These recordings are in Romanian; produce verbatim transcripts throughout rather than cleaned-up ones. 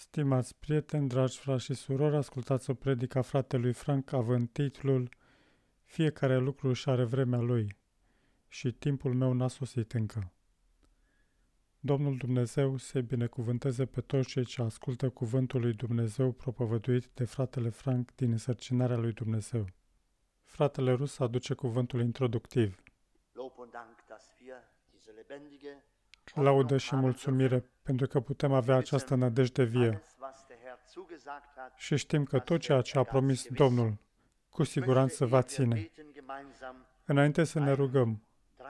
Stimați prieteni, dragi frați și surori, ascultați o predică a fratelui Frank având titlul Fiecare lucru își are vremea lui și timpul meu n-a sosit încă. Domnul Dumnezeu să binecuvânteze pe toți cei ce ascultă cuvântul lui Dumnezeu propovăduit de fratele Frank din însărcinarea lui Dumnezeu. Fratele rus aduce cuvântul introductiv. Laudă și mulțumire pentru că putem avea această nădejde vie și știm că tot ceea ce a promis Domnul cu siguranță va ține. Înainte să ne rugăm,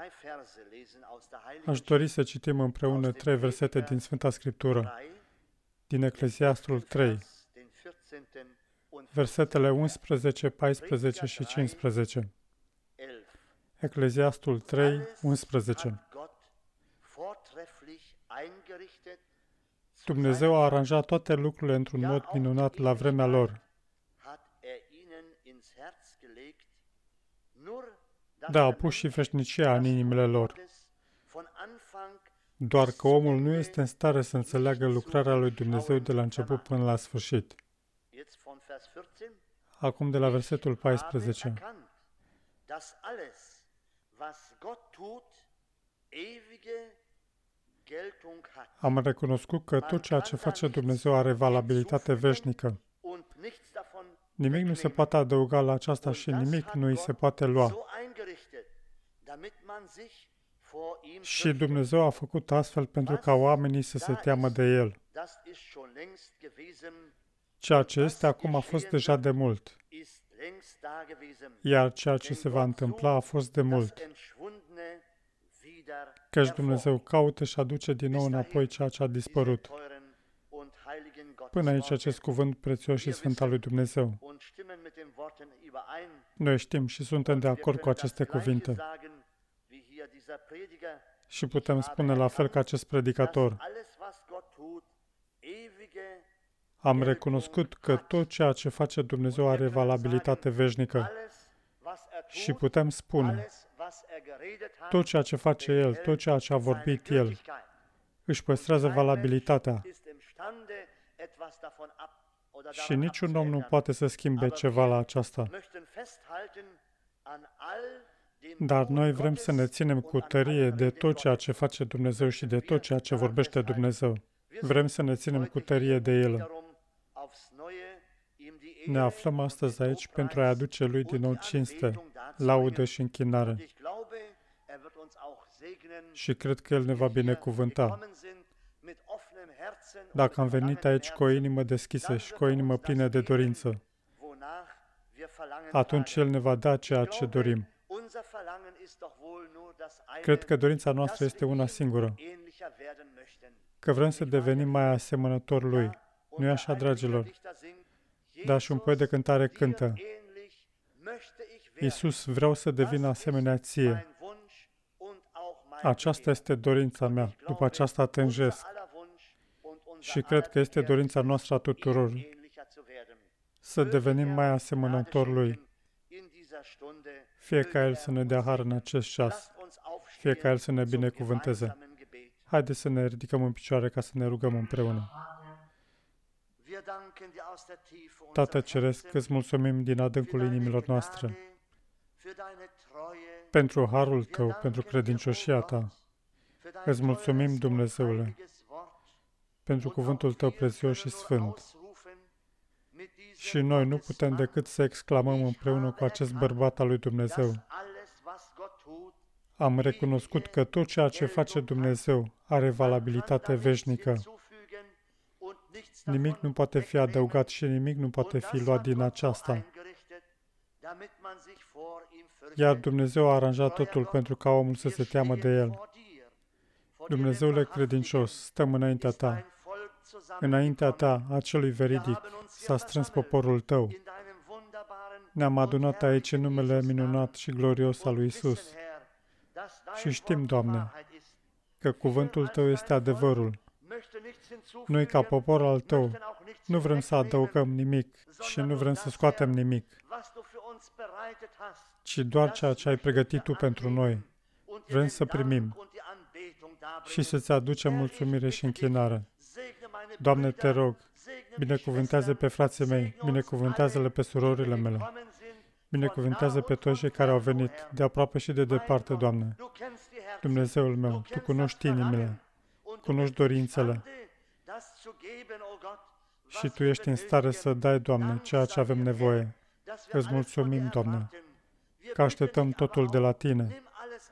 aș dori să citim împreună trei versete din Sfânta Scriptură, din Ecleziastul trei, versetele unsprezece, paisprezece și cincisprezece. Ecleziastul trei, unsprezece. Dumnezeu a aranjat toate lucrurile într-un mod minunat la vremea lor. Da, a pus și veșnicia în inimile lor. Doar că omul nu este în stare să înțeleagă lucrarea lui Dumnezeu de la început până la sfârșit. Acum de la versetul paisprezece. Am recunoscut că tot ceea ce face Dumnezeu are valabilitate veșnică. Nimic nu se poate adăuga la aceasta și nimic nu îi se poate lua. Și Dumnezeu a făcut astfel pentru ca oamenii să se teamă de El. Ceea ce este acum a fost deja de mult, iar ceea ce se va întâmpla a fost de mult. Căci Dumnezeu caută și aduce din nou înapoi ceea ce a dispărut. Până aici acest cuvânt prețios și sfânt al lui Dumnezeu. Noi știm și suntem de acord cu aceste cuvinte. Și putem spune la fel ca acest predicator. Am recunoscut că tot ceea ce face Dumnezeu are valabilitate veșnică. Și putem spune, tot ceea ce face El, tot ceea ce a vorbit El, își păstrează valabilitatea. Și niciun om nu poate să schimbe ceva la aceasta. Dar noi vrem să ne ținem cu tărie de tot ceea ce face Dumnezeu și de tot ceea ce vorbește Dumnezeu. Vrem să ne ținem cu tărie de El. Ne aflăm astăzi aici pentru a-i aduce Lui din nou cinste, laudă și închinare. Și cred că El ne va binecuvânta. Dacă am venit aici cu o inimă deschisă și cu o inimă plină de dorință, atunci El ne va da ceea ce dorim. Cred că dorința noastră este una singură, că vrem să devenim mai asemănători Lui. Nu-i așa, dragilor? Dar și un poet de cântare cântă, Iisus, vreau să devin asemenea Ție. Aceasta este dorința mea, după aceasta tânjesc. Și cred că este dorința noastră a tuturor, să devenim mai asemănători Lui. Fie ca El să ne dea har în acest ceas, fie ca El să ne binecuvânteze. Haideți să ne ridicăm în picioare ca să ne rugăm împreună. Tată Ceresc, îți mulțumim din adâncul inimilor noastre pentru harul Tău, pentru credincioșia Ta. Îți mulțumim, Dumnezeule, pentru cuvântul Tău prețios și sfânt. Și noi nu putem decât să exclamăm împreună cu acest bărbat al lui Dumnezeu. Am recunoscut că tot ceea ce face Dumnezeu are valabilitate veșnică. Nimic nu poate fi adăugat și nimic nu poate fi luat din aceasta. Iar Dumnezeu a aranjat totul pentru ca omul să se teamă de El. Dumnezeule credincios, stăm înaintea Ta. Înaintea Ta, acelui veridic, s-a strâns poporul Tău. Ne-am adunat aici în numele minunat și glorios al lui Iisus. Și știm, Doamne, că cuvântul Tău este adevărul. Noi, ca popor al Tău, nu vrem să adăugăm nimic și nu vrem să scoatem nimic, ci doar ceea ce ai pregătit Tu pentru noi. Vrem să primim și să-ți aducem mulțumire și închinare. Doamne, te rog, binecuvântează pe frații mei, binecuvântează-le pe surorile mele, binecuvântează pe toți cei care au venit, de aproape și de departe, Doamne. Dumnezeul meu, Tu cunoști inimile, cunoști dorințele și Tu ești în stare să dai, Doamne, ceea ce avem nevoie. Îți mulțumim, Doamne, că așteptăm totul de la Tine.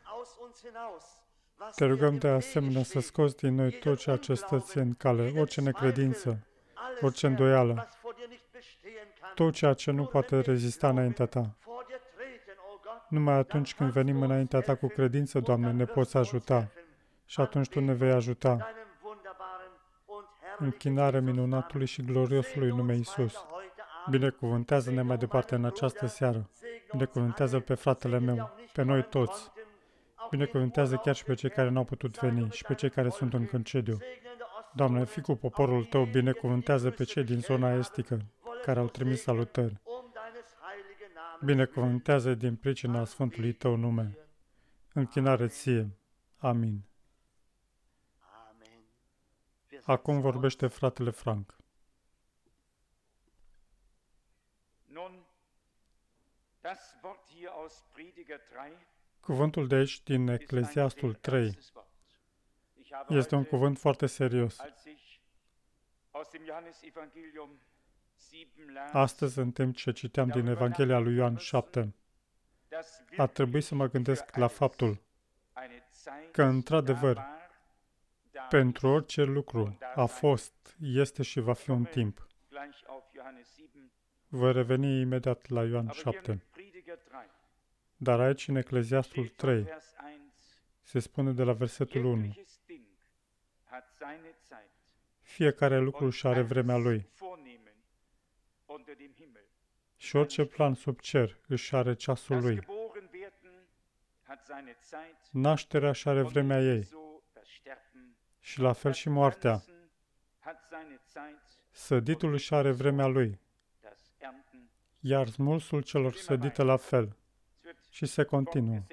Te rugăm de asemenea să scoți din noi tot ceea ce stă în cale, orice necredință, orice îndoială, tot ceea ce nu poate rezista înaintea Ta. Numai atunci când venim înaintea Ta cu credință, Doamne, ne poți ajuta și atunci Tu ne vei ajuta. Închinare minunatului și gloriosului nume Iisus. Binecuvântează-ne mai departe în această seară. Binecuvântează pe fratele meu, pe noi toți. Binecuvântează chiar și pe cei care n-au putut veni și pe cei care sunt în concediu. Doamne, fii cu poporul Tău, binecuvântează pe cei din zona estică care au trimis salutări. Binecuvântează din pricina Sfântului Tău nume. Închinare Ție. Amin. Acum vorbește fratele Frank. Cuvântul de aici din Ecleziastul trei este un cuvânt foarte serios. Astăzi, în timp ce citeam din Evanghelia lui Ioan șapte, a trebuit să mă gândesc la faptul că, într-adevăr, pentru orice lucru a fost, este și va fi un timp. Voi reveni imediat la Ioan șapte. Dar aici, în Ecleziastul trei, se spune de la versetul unu: fiecare lucru și are vremea lui. Și orice plan sub cer își are ceasul lui. Nașterea și are vremea ei. Și la fel și moartea. Săditul își are vremea lui. Iar smulsul celor sădite la fel. Și se continuă.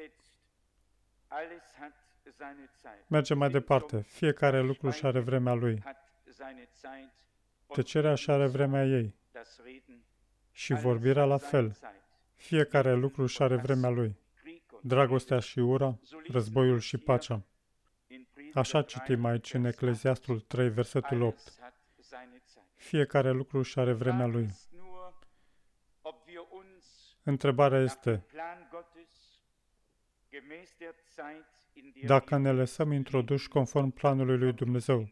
Merge mai departe. Fiecare lucru și are vremea lui. Tăcerea și are vremea ei. Și vorbirea la fel. Fiecare lucru și are vremea lui. Dragostea și ura, războiul și pacea. Așa citim aici în Ecleziastul trei, versetul opt. Fiecare lucru și are vremea lui. Întrebarea este, dacă ne lăsăm introduși conform planului lui Dumnezeu,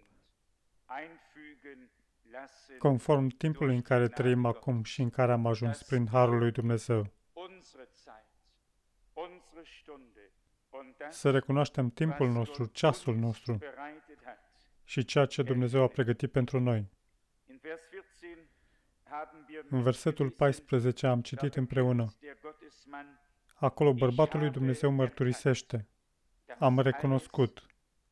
conform timpului în care trăim acum și în care am ajuns prin harul lui Dumnezeu, să recunoaștem timpul nostru, ceasul nostru și ceea ce Dumnezeu a pregătit pentru noi. În versetul paisprezece am citit împreună. Acolo bărbatul lui Dumnezeu mărturisește: am recunoscut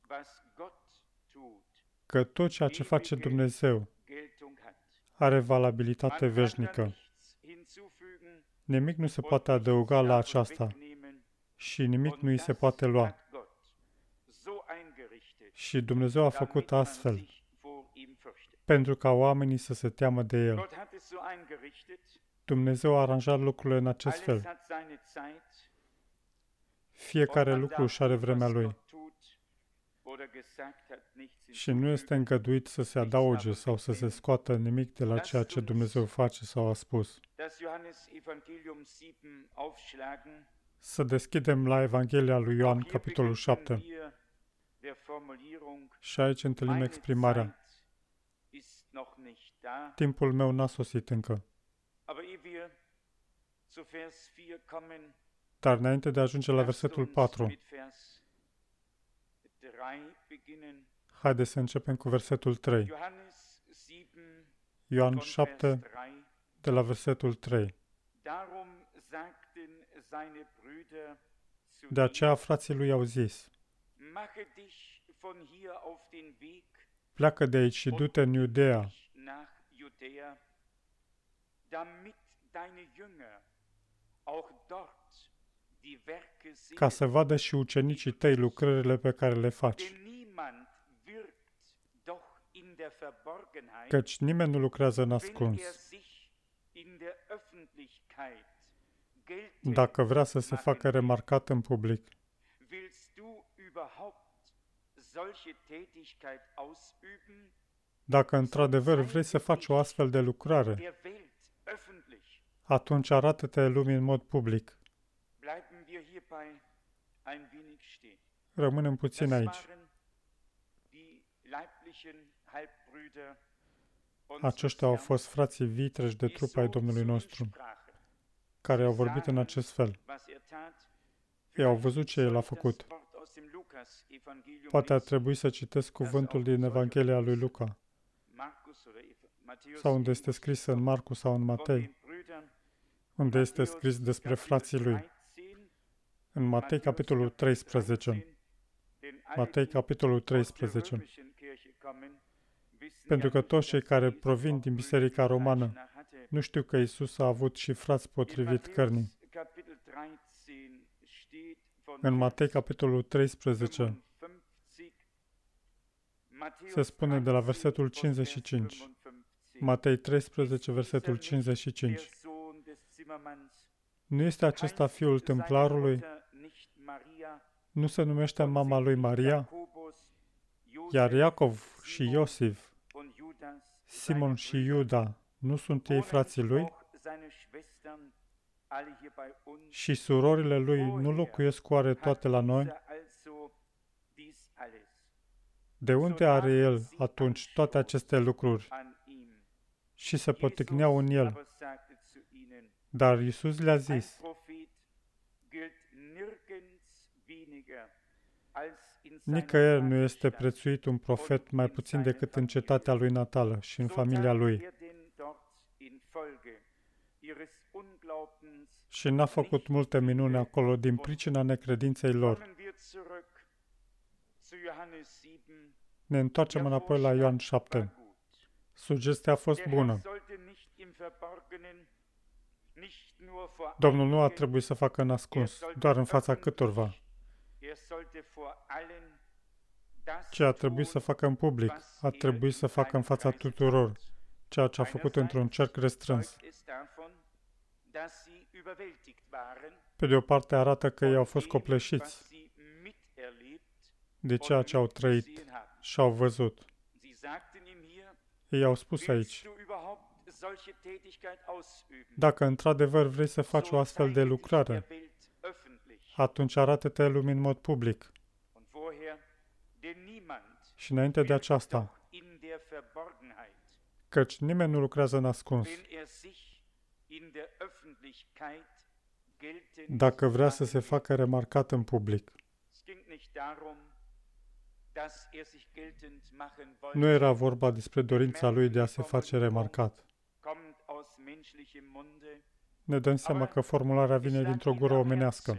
că tot ceea ce face Dumnezeu are valabilitate veșnică. Nimic nu se poate adăuga la aceasta și nimic nu îi se poate lua. Și Dumnezeu a făcut astfel pentru ca oamenii să se teamă de El. Dumnezeu a aranjat lucrurile în acest fel. Fiecare lucru își are vremea lui. Și nu este îngăduit să se adauge sau să se scoată nimic de la ceea ce Dumnezeu face sau a spus. Să deschidem la Evanghelia lui Ioan, capitolul șapte. Și aici întâlnim exprimarea: timpul meu n-a sosit încă. Dar înainte de a ajunge la versetul patru, haideți să începem cu versetul trei. Ioan șapte, de la versetul trei. De aceea frații lui au zis: pleacă de aici și du-te în Iudeea, ca să vadă și ucenicii tăi lucrările pe care le faci. căci nimeni nu lucrează în ascuns. Dacă vrea să se facă remarcat în public, dacă într-adevăr vrei să faci o astfel de lucrare, atunci arată-te lumii în mod public. Rămânem puțin aici. Aceștia au fost frații vitreși de trup ai Domnului nostru, care au vorbit în acest fel. Ei au văzut ce El a făcut. Poate ar trebui să citesc cuvântul din Evanghelia lui Luca, sau unde este scris în Marcu sau în Matei, unde este scris despre frații lui. În Matei, capitolul treisprezece. Matei, capitolul treisprezece. Pentru că toți cei care provin din Biserica Romană nu știu că Iisus a avut și frați potrivit cărnii. În Matei, capitolul treisprezece, se spune de la versetul cincizeci și cinci. Matei treisprezece, versetul cincizeci și cinci. Nu este acesta fiul templarului? Nu se numește mama lui Maria? Iar Iacov și Iosif, Simon și Iuda, nu sunt ei frații lui? Și surorile lui nu locuiesc oare toate la noi? De unde are el atunci toate aceste lucruri? Și se poticneau în el. Dar Iisus le-a zis: nicăieri nu este prețuit un profet mai puțin decât în cetatea lui natală și în familia lui. Și n-a făcut multe minuni acolo din pricina necredinței lor. Ne întoarcem înapoi la Ioan șapte. Sugestia a fost bună. Domnul nu a trebuit să facă în ascuns, doar în fața câtorva, ci a trebuit să facă în public, a trebuit să facă în fața tuturor, ceea ce a făcut într-un cerc restrâns. Pe de o parte arată că ei au fost copleșiți de ceea ce au trăit și au văzut. Ei au spus aici: dacă într-adevăr vrei să faci o astfel de lucrare, atunci arată-te lumii în mod public. Și înainte de aceasta, căci nimeni nu lucrează în ascuns. Dacă vrea să se facă remarcat în public. Nu era vorba despre dorința lui de a se face remarcat. Ne dăm seama că formularea vine dintr-o gură omenească.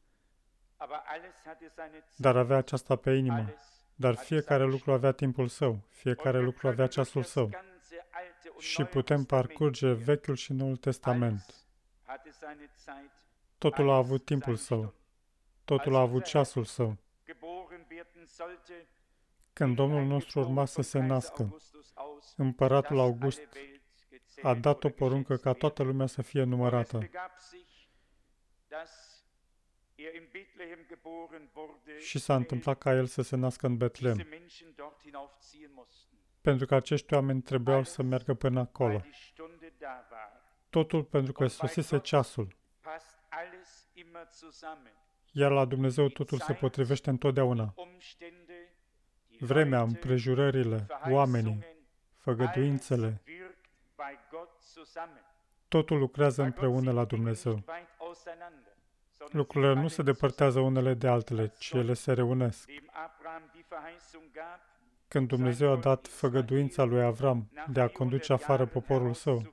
Dar avea aceasta pe inimă. Dar fiecare lucru avea timpul său, fiecare lucru avea ceasul său. Și putem parcurge Vechiul și Noul Testament. Totul a avut timpul său. Totul a avut ceasul său. Când Domnul nostru urma să se nască, împăratul August a dat o poruncă ca toată lumea să fie numărată. Și s-a întâmplat ca el să se nască în Betlehem, pentru că acești oameni trebuiau să meargă până acolo. Totul pentru că sosise ceasul. Iar la Dumnezeu totul se potrivește întotdeauna. Vremea, împrejurările, oamenii, făgăduințele, totul lucrează împreună la Dumnezeu. Lucrurile nu se depărtează unele de altele, ci ele se reunesc. Când Dumnezeu a dat făgăduința lui Avram de a conduce afară poporul său,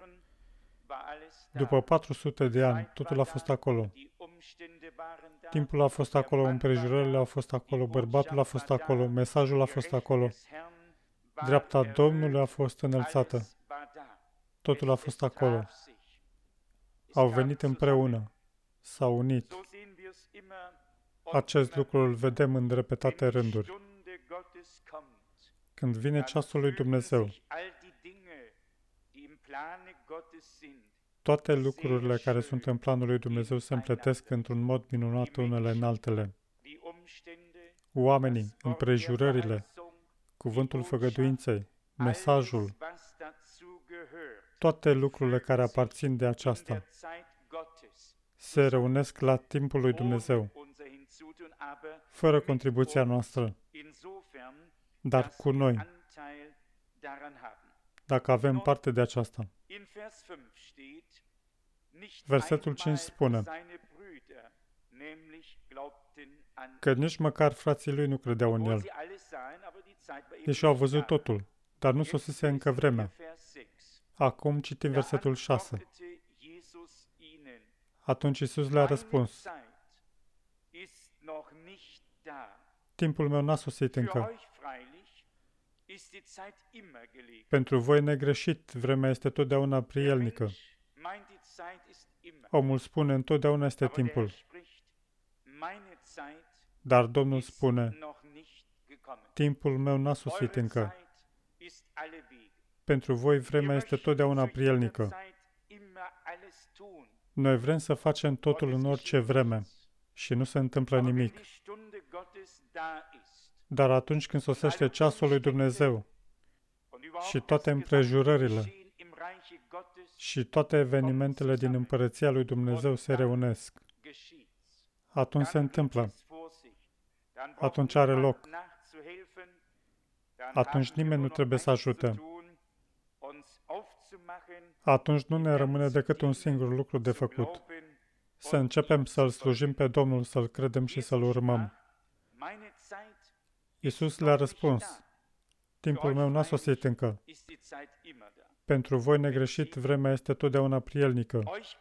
după patru sute de ani, totul a fost acolo. Timpul a fost acolo, împrejurările au fost acolo, bărbatul a fost acolo, mesajul a fost acolo, dreapta Domnului a fost înălțată. Totul a fost acolo. Au venit împreună. S-au unit. Acest lucru îl vedem în repetate rânduri. Când vine ceasul lui Dumnezeu, toate lucrurile care sunt în planul lui Dumnezeu se împletesc într-un mod minunat unele în altele. Oamenii, împrejurările, cuvântul făgăduinței, mesajul, toate lucrurile care aparțin de aceasta se reunesc la timpul lui Dumnezeu, fără contribuția noastră, dar cu noi, dacă avem parte de aceasta. Versetul cinci spune că nici măcar frații lui nu credeau în el. Deși au văzut totul, dar nu sosise încă vremea. Acum citim versetul șase. Atunci Iisus le-a răspuns: timpul meu n-a sosit încă. Pentru voi negreșit, vremea este totdeauna prielnică. Omul spune, întotdeauna este timpul. Dar Domnul spune, timpul meu n-a sosit încă. Pentru voi vremea este totdeauna prielnică. Noi vrem să facem totul în orice vreme și nu se întâmplă nimic. Dar atunci când sosește ceasul lui Dumnezeu și toate împrejurările și toate evenimentele din împărăția lui Dumnezeu se reunesc, atunci se întâmplă. Atunci are loc. Atunci nimeni nu trebuie să ajute. Atunci nu ne rămâne decât un singur lucru de făcut. Să începem să-L slujim pe Domnul, să-L credem și să-L urmăm. Iisus le-a răspuns: timpul meu n-a sosit încă. Pentru voi negreșit, vremea este totdeauna prielnică.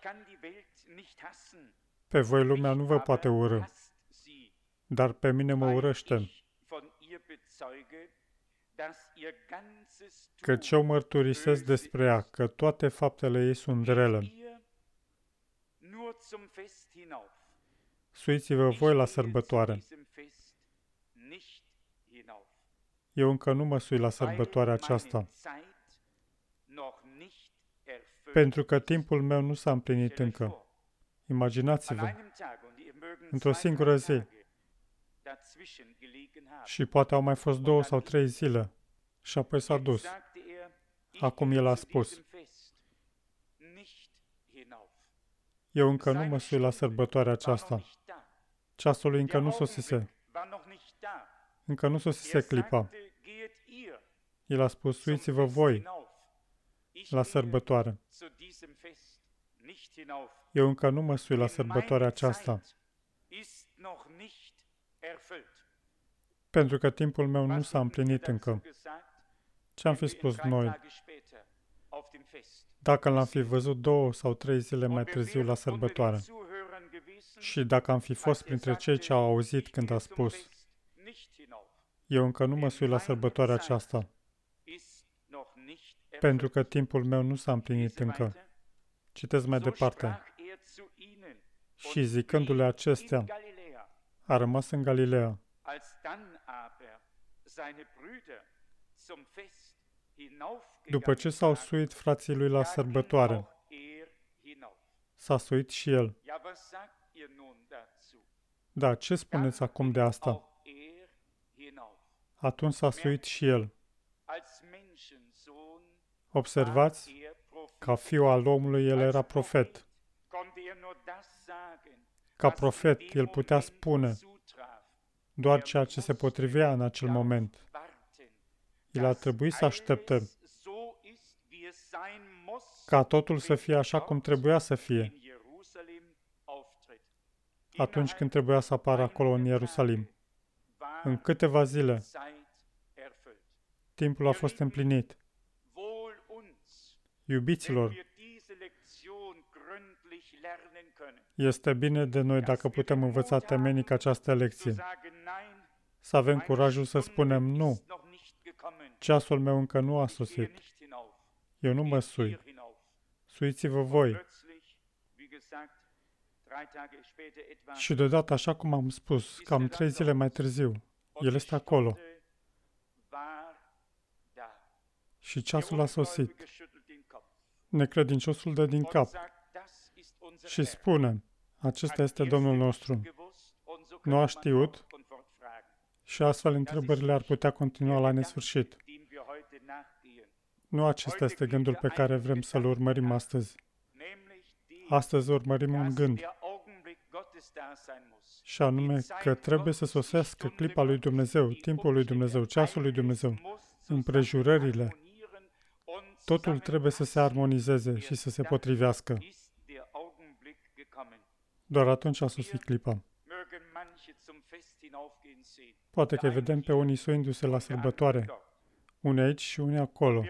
Pe voi lumea nu vă poate urâ, dar pe mine mă urăște, căci eu mărturisesc despre ea că toate faptele ei sunt rele. Suiți-vă voi la sărbătoare. Eu încă nu mă sui la sărbătoarea aceasta, pentru că timpul meu nu s-a împlinit încă. Imaginați-vă, într-o singură zi, și poate au mai fost două sau trei zile, și apoi s-a dus. Acum el a spus: eu încă nu mă sui la sărbătoarea aceasta. Ceasul lui încă nu sosise. Încă nu sosise clipa. El a spus: suiți-vă voi la sărbătoare. Eu încă nu mă sui la sărbătoarea aceasta, pentru că timpul meu nu s-a împlinit încă. Ce am fi spus noi dacă l-am fi văzut două sau trei zile mai târziu la sărbătoare? Și dacă am fi fost printre cei ce au auzit când a spus: eu încă nu mă sui la sărbătoarea aceasta, pentru că timpul meu nu s-a împlinit încă. Citesc mai departe. Și zicându-le acestea, a rămas în Galileea. După ce s-au suit frații lui la sărbătoare, s-a suit și el. Da, ce spuneți acum de asta? Atunci s-a suit și el. Observați, ca fiul al omului, el era profet. Ca profet, el putea spune doar ceea ce se potrivea în acel moment. El a trebuit să aștepte ca totul să fie așa cum trebuia să fie atunci când trebuia să apară acolo în Ierusalim. În câteva zile, timpul a fost împlinit. Iubiților, este bine de noi dacă putem învăța temenic această lecție. Să avem curajul să spunem nu. Ceasul meu încă nu a sosit. Eu nu mă sui. Suiți-vă voi. Și deodată, așa cum am spus, cam trei zile mai târziu, el este acolo. Și ceasul a sosit. Necredinciosul dă din cap și spune, acesta este Domnul nostru. Nu a știut și astfel întrebările ar putea continua la nesfârșit. Nu acesta este gândul pe care vrem să-l urmărim astăzi. Astăzi urmărim un gând, și anume că trebuie să sosească clipa lui Dumnezeu, timpul lui Dumnezeu, ceasul lui Dumnezeu, împrejurările. Totul trebuie să se armonizeze și să se potrivească. Doar atunci a sosit clipa. Poate că vedem pe unii suindu-se la sărbătoare, unii aici și unii acolo.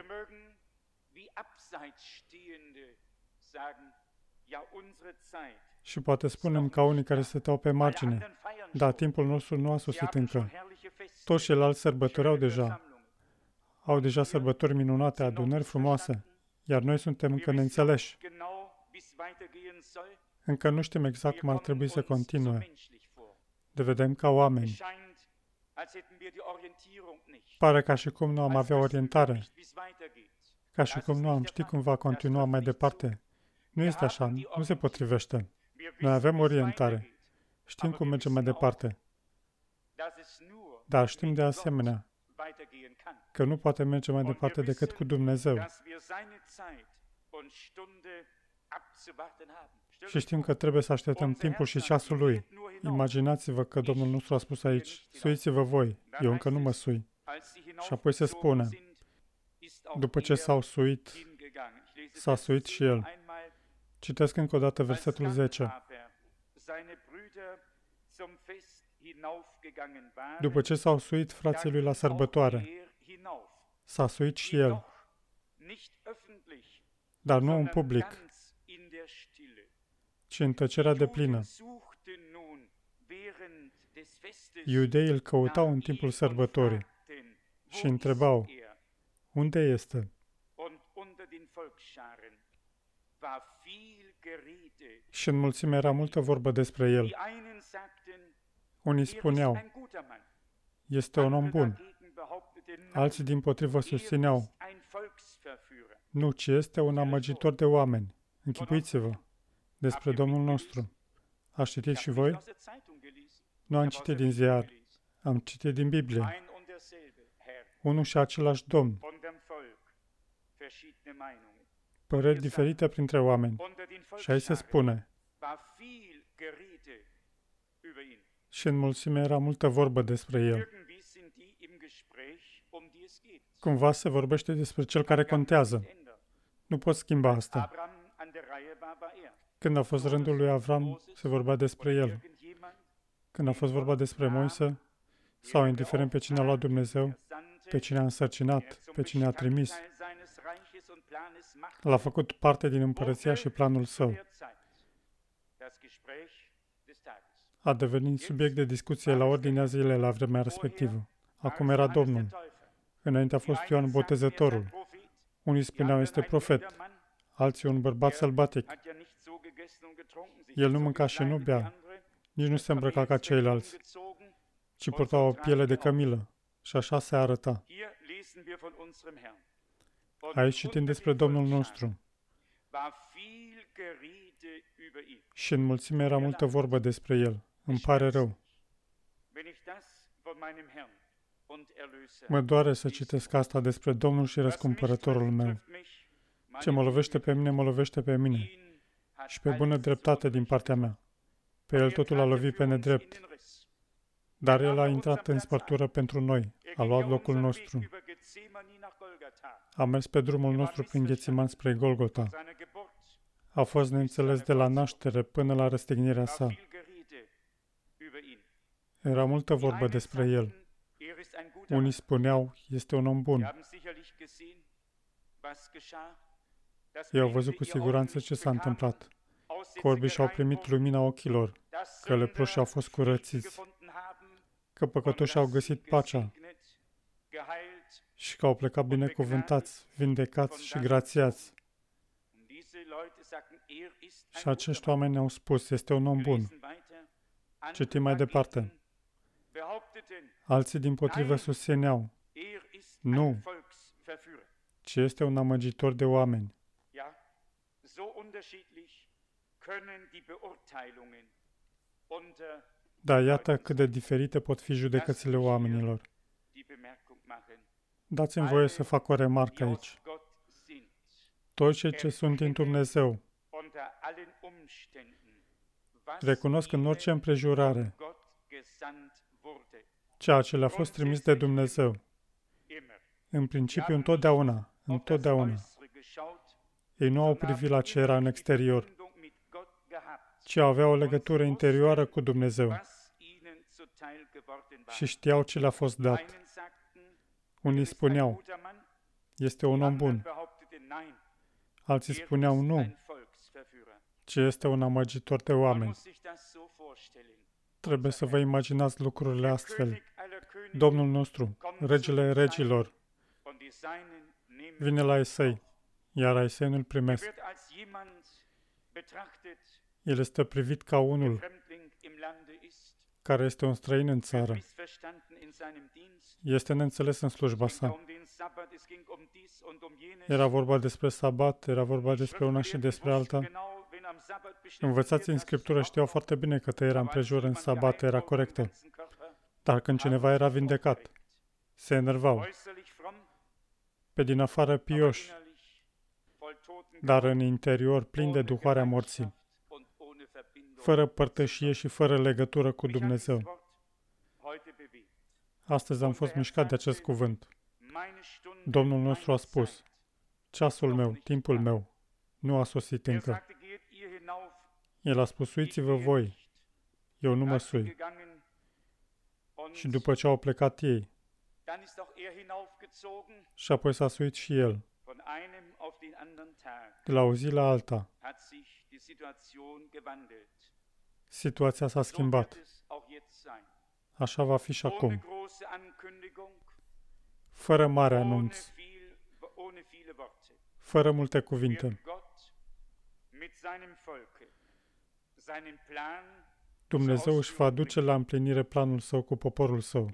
Și poate spunem ca unii care stăteau pe margine, dar timpul nostru nu a sosit încă. Toți ceilalți sărbătoreau deja. Au deja sărbători minunate, adunări frumoase, iar noi suntem încă neînțeleși. Încă nu știm exact cum ar trebui să continue. De vedem ca oameni. Pare ca și cum nu am avea orientare, ca și cum nu am ști cum va continua mai departe. Nu este așa, nu se potrivește. Noi avem orientare. Știm cum mergem mai departe. Dar știm de asemenea că nu poate merge mai departe decât cu Dumnezeu. Și știm că trebuie să așteptăm timpul și ceasul Lui. Imaginați-vă că Domnul nostru a spus aici, suiți-vă voi, eu încă nu mă sui. Și apoi se spune, după ce s-au suit, s-a suit și El. Citesc încă o dată versetul zece. După ce s-au suit frații lui la sărbătoare, s-a suit și El, dar nu în public, ci în tăcerea deplină. Iudeii îl căutau în timpul sărbătorii și întrebau, unde este? Și în mulțime era multă vorbă despre El. Unii spuneau, este un om bun. Alții dimpotrivă susțineau, nu, ci este un amăgitor de oameni. Închipuiți-vă despre Domnul nostru. Ați citit și voi? Nu am citit din ziar, am citit din Biblie. Unul și același Domn. Păreri diferite printre oameni. Și aici se spune, și în mulțime era multă vorbă despre El. Cumva se vorbește despre Cel care contează. Nu poți schimba asta. Când a fost rândul lui Avram, se vorbea despre El. Când a fost vorba despre Moise, sau indiferent pe cine a luat Dumnezeu, pe cine a însărcinat, pe cine a trimis, l-a făcut parte din împărăția și planul Său. A devenit subiect de discuție la ordinea zilei la vremea respectivă. Acum era Domnul. Înainte a fost Ioan Botezătorul. Unii spuneau este profet, alții un bărbat sălbatic. El nu mânca și nu bea, nici nu se îmbrăca ca ceilalți, ci purta o piele de cămilă și așa se arăta. Aici citim despre Domnul nostru. Și în mulțime era multă vorbă despre El. Îmi pare rău. Mă doare să citesc asta despre Domnul și Răscumpărătorul meu. Ce mă lovește pe mine, mă lovește pe mine. Și pe bună dreptate din partea mea. Pe El totul a lovit pe nedrept. Dar El a intrat în spărtură pentru noi. A luat locul nostru. A mers pe drumul nostru prin Ghețiman spre Golgota. A fost neînțeles de la naștere până la răstignirea sa. Era multă vorbă despre El. Unii spuneau, este un om bun. Ei au văzut cu siguranță ce s-a întâmplat. Corbii și-au primit lumina ochilor, că leproșii au fost curățiți, că păcătoșii au găsit pacea și că au plecat binecuvântați, vindecați și grațiați. Și acești oameni au spus, este un om bun. Citim mai departe. Alții dimpotrivă susțineau, nu, ci este un amăgitor de oameni. Dar iată cât de diferite pot fi judecățile oamenilor. Dați-mi voie să fac o remarcă aici. Toți cei ce sunt din Dumnezeu recunosc în orice împrejurare ceea ce le-a fost trimis de Dumnezeu. În principiu, întotdeauna, întotdeauna. Ei nu au privit la ce era în exterior, ci aveau o legătură interioară cu Dumnezeu și știau ce le-a fost dat. Unii spuneau, este un om bun. Alții spuneau, nu, ci este un amăgitor de oameni. Trebuie să vă imaginați lucrurile astfel. Domnul nostru, regele regilor, vine la ai săi, iar ai săi nu-l primesc. El este privit ca unul care este un străin în țară. Este neînțeles în slujba sa. Era vorba despre sabat, era vorba despre una și despre alta. Învățați în Scriptură știau foarte bine că tăierea împrejur în sabat era corectă. Dar când cineva era vindecat, se enervau. Pe din afară pioși, dar în interior plin de duhoarea morții, fără părtășie și fără legătură cu Dumnezeu. Astăzi am fost mișcat de acest cuvânt. Domnul nostru a spus, ceasul meu, timpul meu, nu a sosit încă. El a spus, suiți-vă voi, eu nu mă sui. Și după ce au plecat ei, și apoi s-a suit și el. De la o zi la alta, situația s-a schimbat. Așa va fi și acum. Fără mare anunț, fără multe cuvinte. Dumnezeu își va duce la împlinire planul său cu poporul său.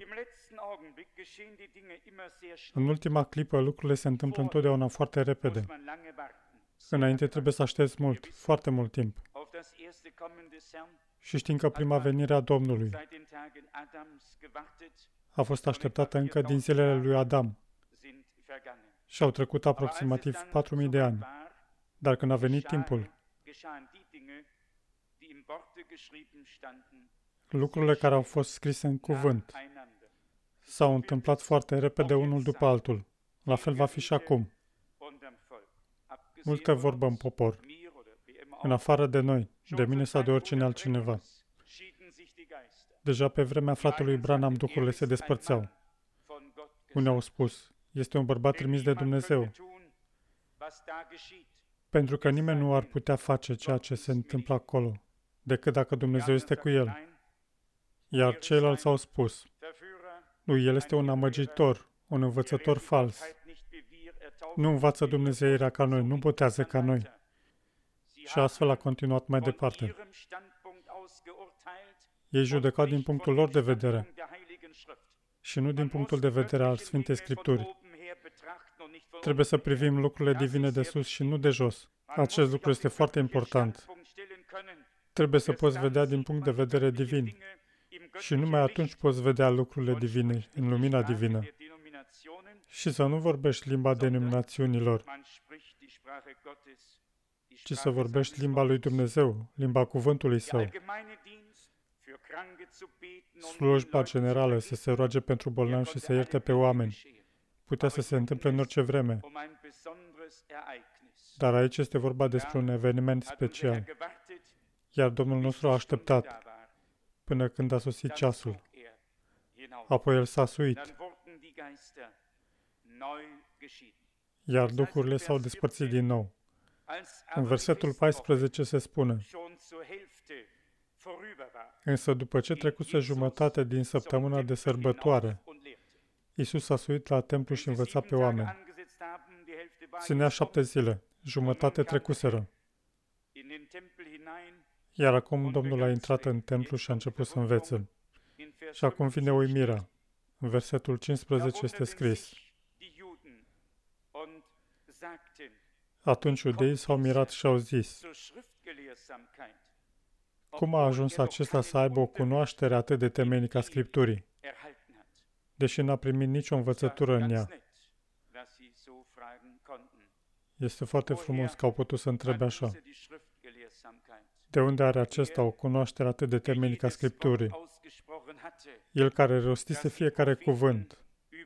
În ultima clipă, lucrurile se întâmplă întotdeauna foarte repede. Înainte trebuie să aștepți mult, foarte mult timp. Și știm că prima venire a Domnului a fost așteptată încă din zilele lui Adam și au trecut aproximativ patru mii de ani. Dar când a venit timpul, lucrurile care au fost scrise în cuvânt s-au întâmplat foarte repede unul după altul. La fel va fi și acum. Multă vorbă în popor. În afară de noi, de mine sau de oricine altcineva. Deja pe vremea fratelui Branham duhurile se despărțeau. Unii au spus, este un bărbat trimis de Dumnezeu. Pentru că nimeni nu ar putea face ceea ce se întâmplă acolo, decât dacă Dumnezeu este cu el. Iar ceilalți au spus, nu, el este un amăgitor, un învățător fals. Nu învață Dumnezeirea ca noi, nu botează ca noi. Și astfel a continuat mai departe. Ei judecau din punctul lor de vedere și nu din punctul de vedere al Sfintei Scripturi. Trebuie să privim lucrurile divine de sus și nu de jos. Acest lucru este foarte important. Trebuie să poți vedea din punct de vedere divin. Și numai atunci poți vedea lucrurile divine, în lumina divină. Și să nu vorbești limba denominațiunilor, ci să vorbești limba lui Dumnezeu, limba cuvântului Său. Slujba generală, să se roage pentru bolnavi și să ierte pe oameni, putea să se întâmple în orice vreme. Dar aici este vorba despre un eveniment special. Iar Domnul nostru a așteptat până când a sosit ceasul. Apoi El s-a suit. Iar duhurile s-au despărțit din nou. În versetul paisprezece se spune, însă după ce trecuse jumătate din săptămâna de sărbătoare, Iisus s-a suit la templu și învăța pe oameni. Ținea șapte zile, jumătate trecuseră. Iar acum Domnul a intrat în templu și a început să învețe. Și acum vine uimirea. În versetul cincisprezece este scris, Atunci iudeii s-au mirat și au zis: cum a ajuns acesta să aibă o cunoaștere atât de temeinică a Scripturii, deși n-a primit nicio învățătură în ea? Este foarte frumos că au putut să întrebe așa. De unde are acesta o cunoaștere atât de temeinică a Scripturii? El care rostise fiecare cuvânt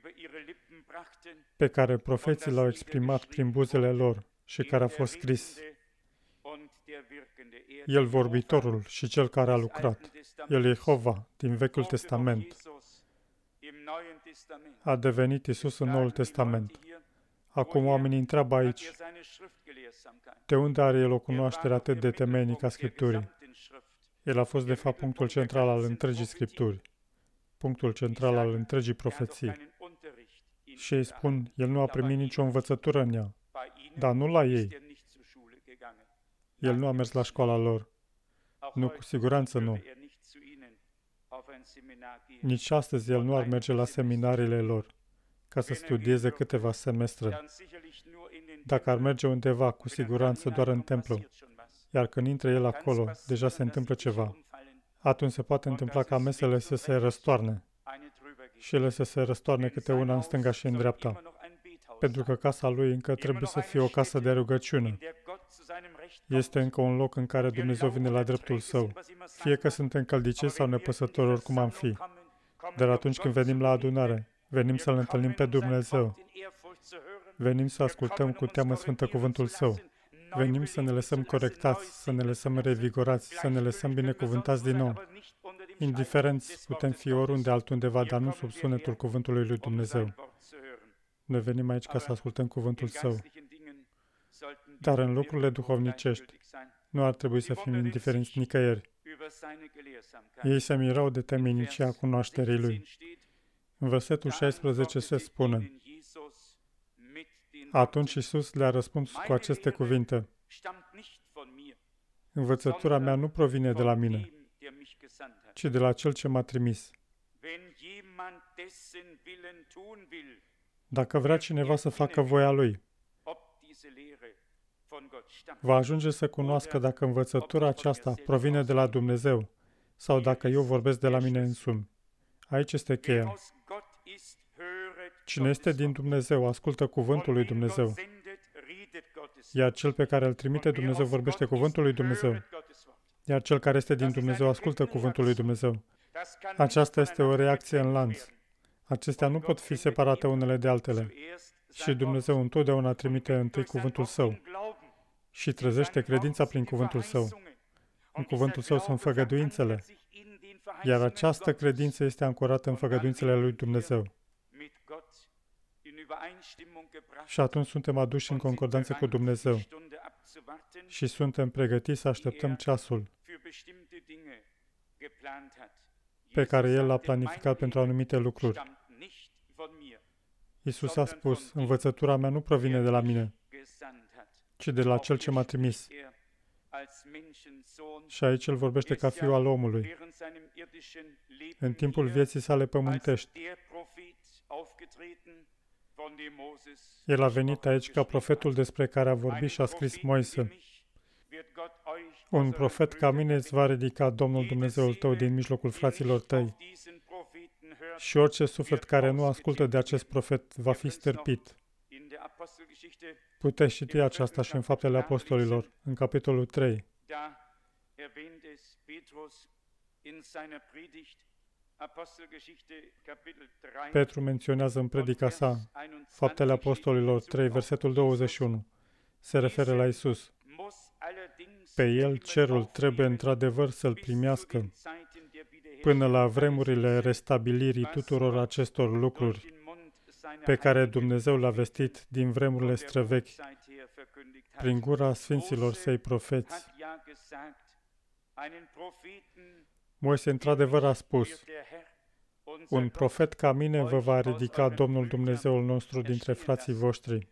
pe care profeții l-au exprimat prin buzele lor și care a fost scris. El vorbitorul și cel care a lucrat. El Jehova din Vechiul Testament. A devenit Iisus în Noul Testament. Acum oamenii întreabă aici: de unde are el o cunoaștere atât de temeinică a Scripturii? El a fost de fapt punctul central al întregii Scripturi, punctul central al întregii profeții. Și ei spun: el nu a primit nicio învățătură în ea, dar nu la ei. El nu a mers la școala lor. Nu, cu siguranță nu. Nici astăzi el nu ar merge la seminariile lor ca să studieze câteva semestre. Dacă ar merge undeva, cu siguranță doar în templu, iar când intră el acolo, deja se întâmplă ceva. Atunci se poate întâmpla ca mesele să se răstoarne și ele să se răstoarne câte una în stânga și în dreapta, pentru că casa lui încă trebuie să fie o casă de rugăciune. Este încă un loc în care Dumnezeu vine la dreptul său, fie că suntem căldici sau nepăsători, oricum am fi. Dar atunci când venim la adunare, venim să-L întâlnim pe Dumnezeu. Venim să ascultăm cu teamă sfântă cuvântul Său. Venim să ne lăsăm corectați, să ne lăsăm revigorați, să ne lăsăm binecuvântați din nou. Indiferenți putem fi oriunde altundeva, dar nu sub sunetul cuvântului lui Dumnezeu. Noi venim aici ca să ascultăm cuvântul Său. Dar în lucrurile duhovnicești, nu ar trebui să fim indiferenți nicăieri. Ei se mirau de temeinicia cunoașterii Lui. În versetul șaisprezece se spune: atunci Iisus le-a răspuns cu aceste cuvinte: învățătura mea nu provine de la mine, ci de la Cel ce m-a trimis. Dacă vrea cineva să facă voia Lui, va ajunge să cunoască dacă învățătura aceasta provine de la Dumnezeu sau dacă eu vorbesc de la mine însumi. Aici este cheia. Cine este din Dumnezeu, ascultă cuvântul lui Dumnezeu. Iar cel pe care îl trimite Dumnezeu vorbește cuvântul lui Dumnezeu. Iar cel care este din Dumnezeu ascultă cuvântul lui Dumnezeu. Aceasta este o reacție în lanț. Acestea nu pot fi separate unele de altele. Și Dumnezeu întotdeauna trimite întâi cuvântul Său și trezește credința prin cuvântul Său. În cuvântul Său sunt făgăduințele, iar această credință este ancorată în făgăduințele lui Dumnezeu. Și atunci suntem aduși în concordanță cu Dumnezeu și suntem pregătiți să așteptăm ceasul pe care El l-a planificat pentru anumite lucruri. Iisus a spus: învățătura mea nu provine de la mine, ci de la Cel ce m-a trimis. Și aici El vorbește ca Fiul al omului. În timpul vieții sale pământești, El a venit aici ca profetul despre care a vorbit și a scris Moise. Un profet ca mine îți va ridica Domnul Dumnezeul tău din mijlocul fraților tăi. Și orice suflet care nu ascultă de acest profet va fi stârpit. Puteți citi aceasta și în Faptele Apostolilor, în capitolul trei. Petru menționează în predica sa, Faptele Apostolilor trei, versetul douăzeci și unu. Se referă la Iisus. Pe El cerul trebuie într-adevăr să-L primească până la vremurile restabilirii tuturor acestor lucruri pe care Dumnezeu l-a vestit din vremurile străvechi prin gura sfinților Săi profeți. Moise într-adevăr a spus: un profet ca mine vă va ridica Domnul Dumnezeul nostru dintre frații voștri.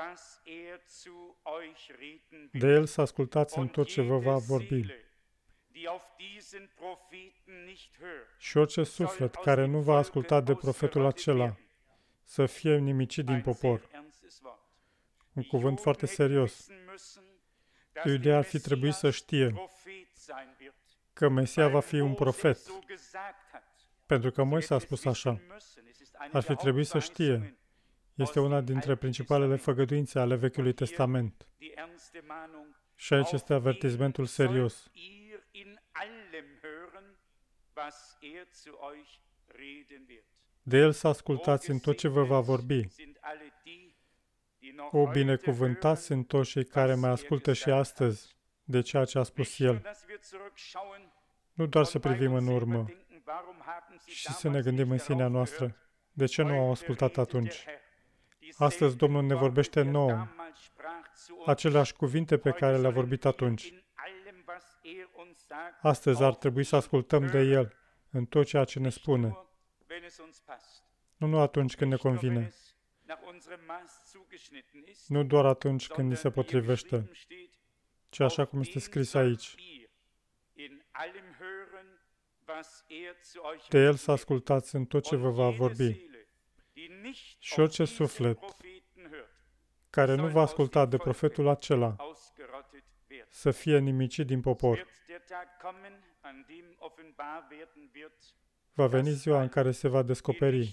De El să ascultați în tot ce vă va vorbi. Și orice suflet care nu va asculta de profetul acela să fie nimicit din popor. Un cuvânt foarte serios. Iudeea ar fi trebuit să știe că Mesia va fi un profet. Pentru că Moise a spus așa. Ar fi trebuit să știe. Este una dintre principalele făgăduințe ale Vechiului Testament. Și aici este avertismentul serios. De el să ascultați în tot ce vă va vorbi. O, binecuvântați sunt toți cei care mai ascultă și astăzi de ceea ce a spus el. Nu doar să privim în urmă și să ne gândim în sinea noastră. De ce nu au ascultat atunci? Astăzi Domnul ne vorbește nouă aceleași cuvinte pe care le-a vorbit atunci. Astăzi ar trebui să ascultăm de El în tot ceea ce ne spune. Nu, nu atunci când ne convine. Nu doar atunci când ni se potrivește, ci așa cum este scris aici. De El să ascultați în tot ce vă va vorbi. Și orice suflet care nu va asculta de profetul acela să fie nimicit din popor. Va veni ziua în care se va descoperi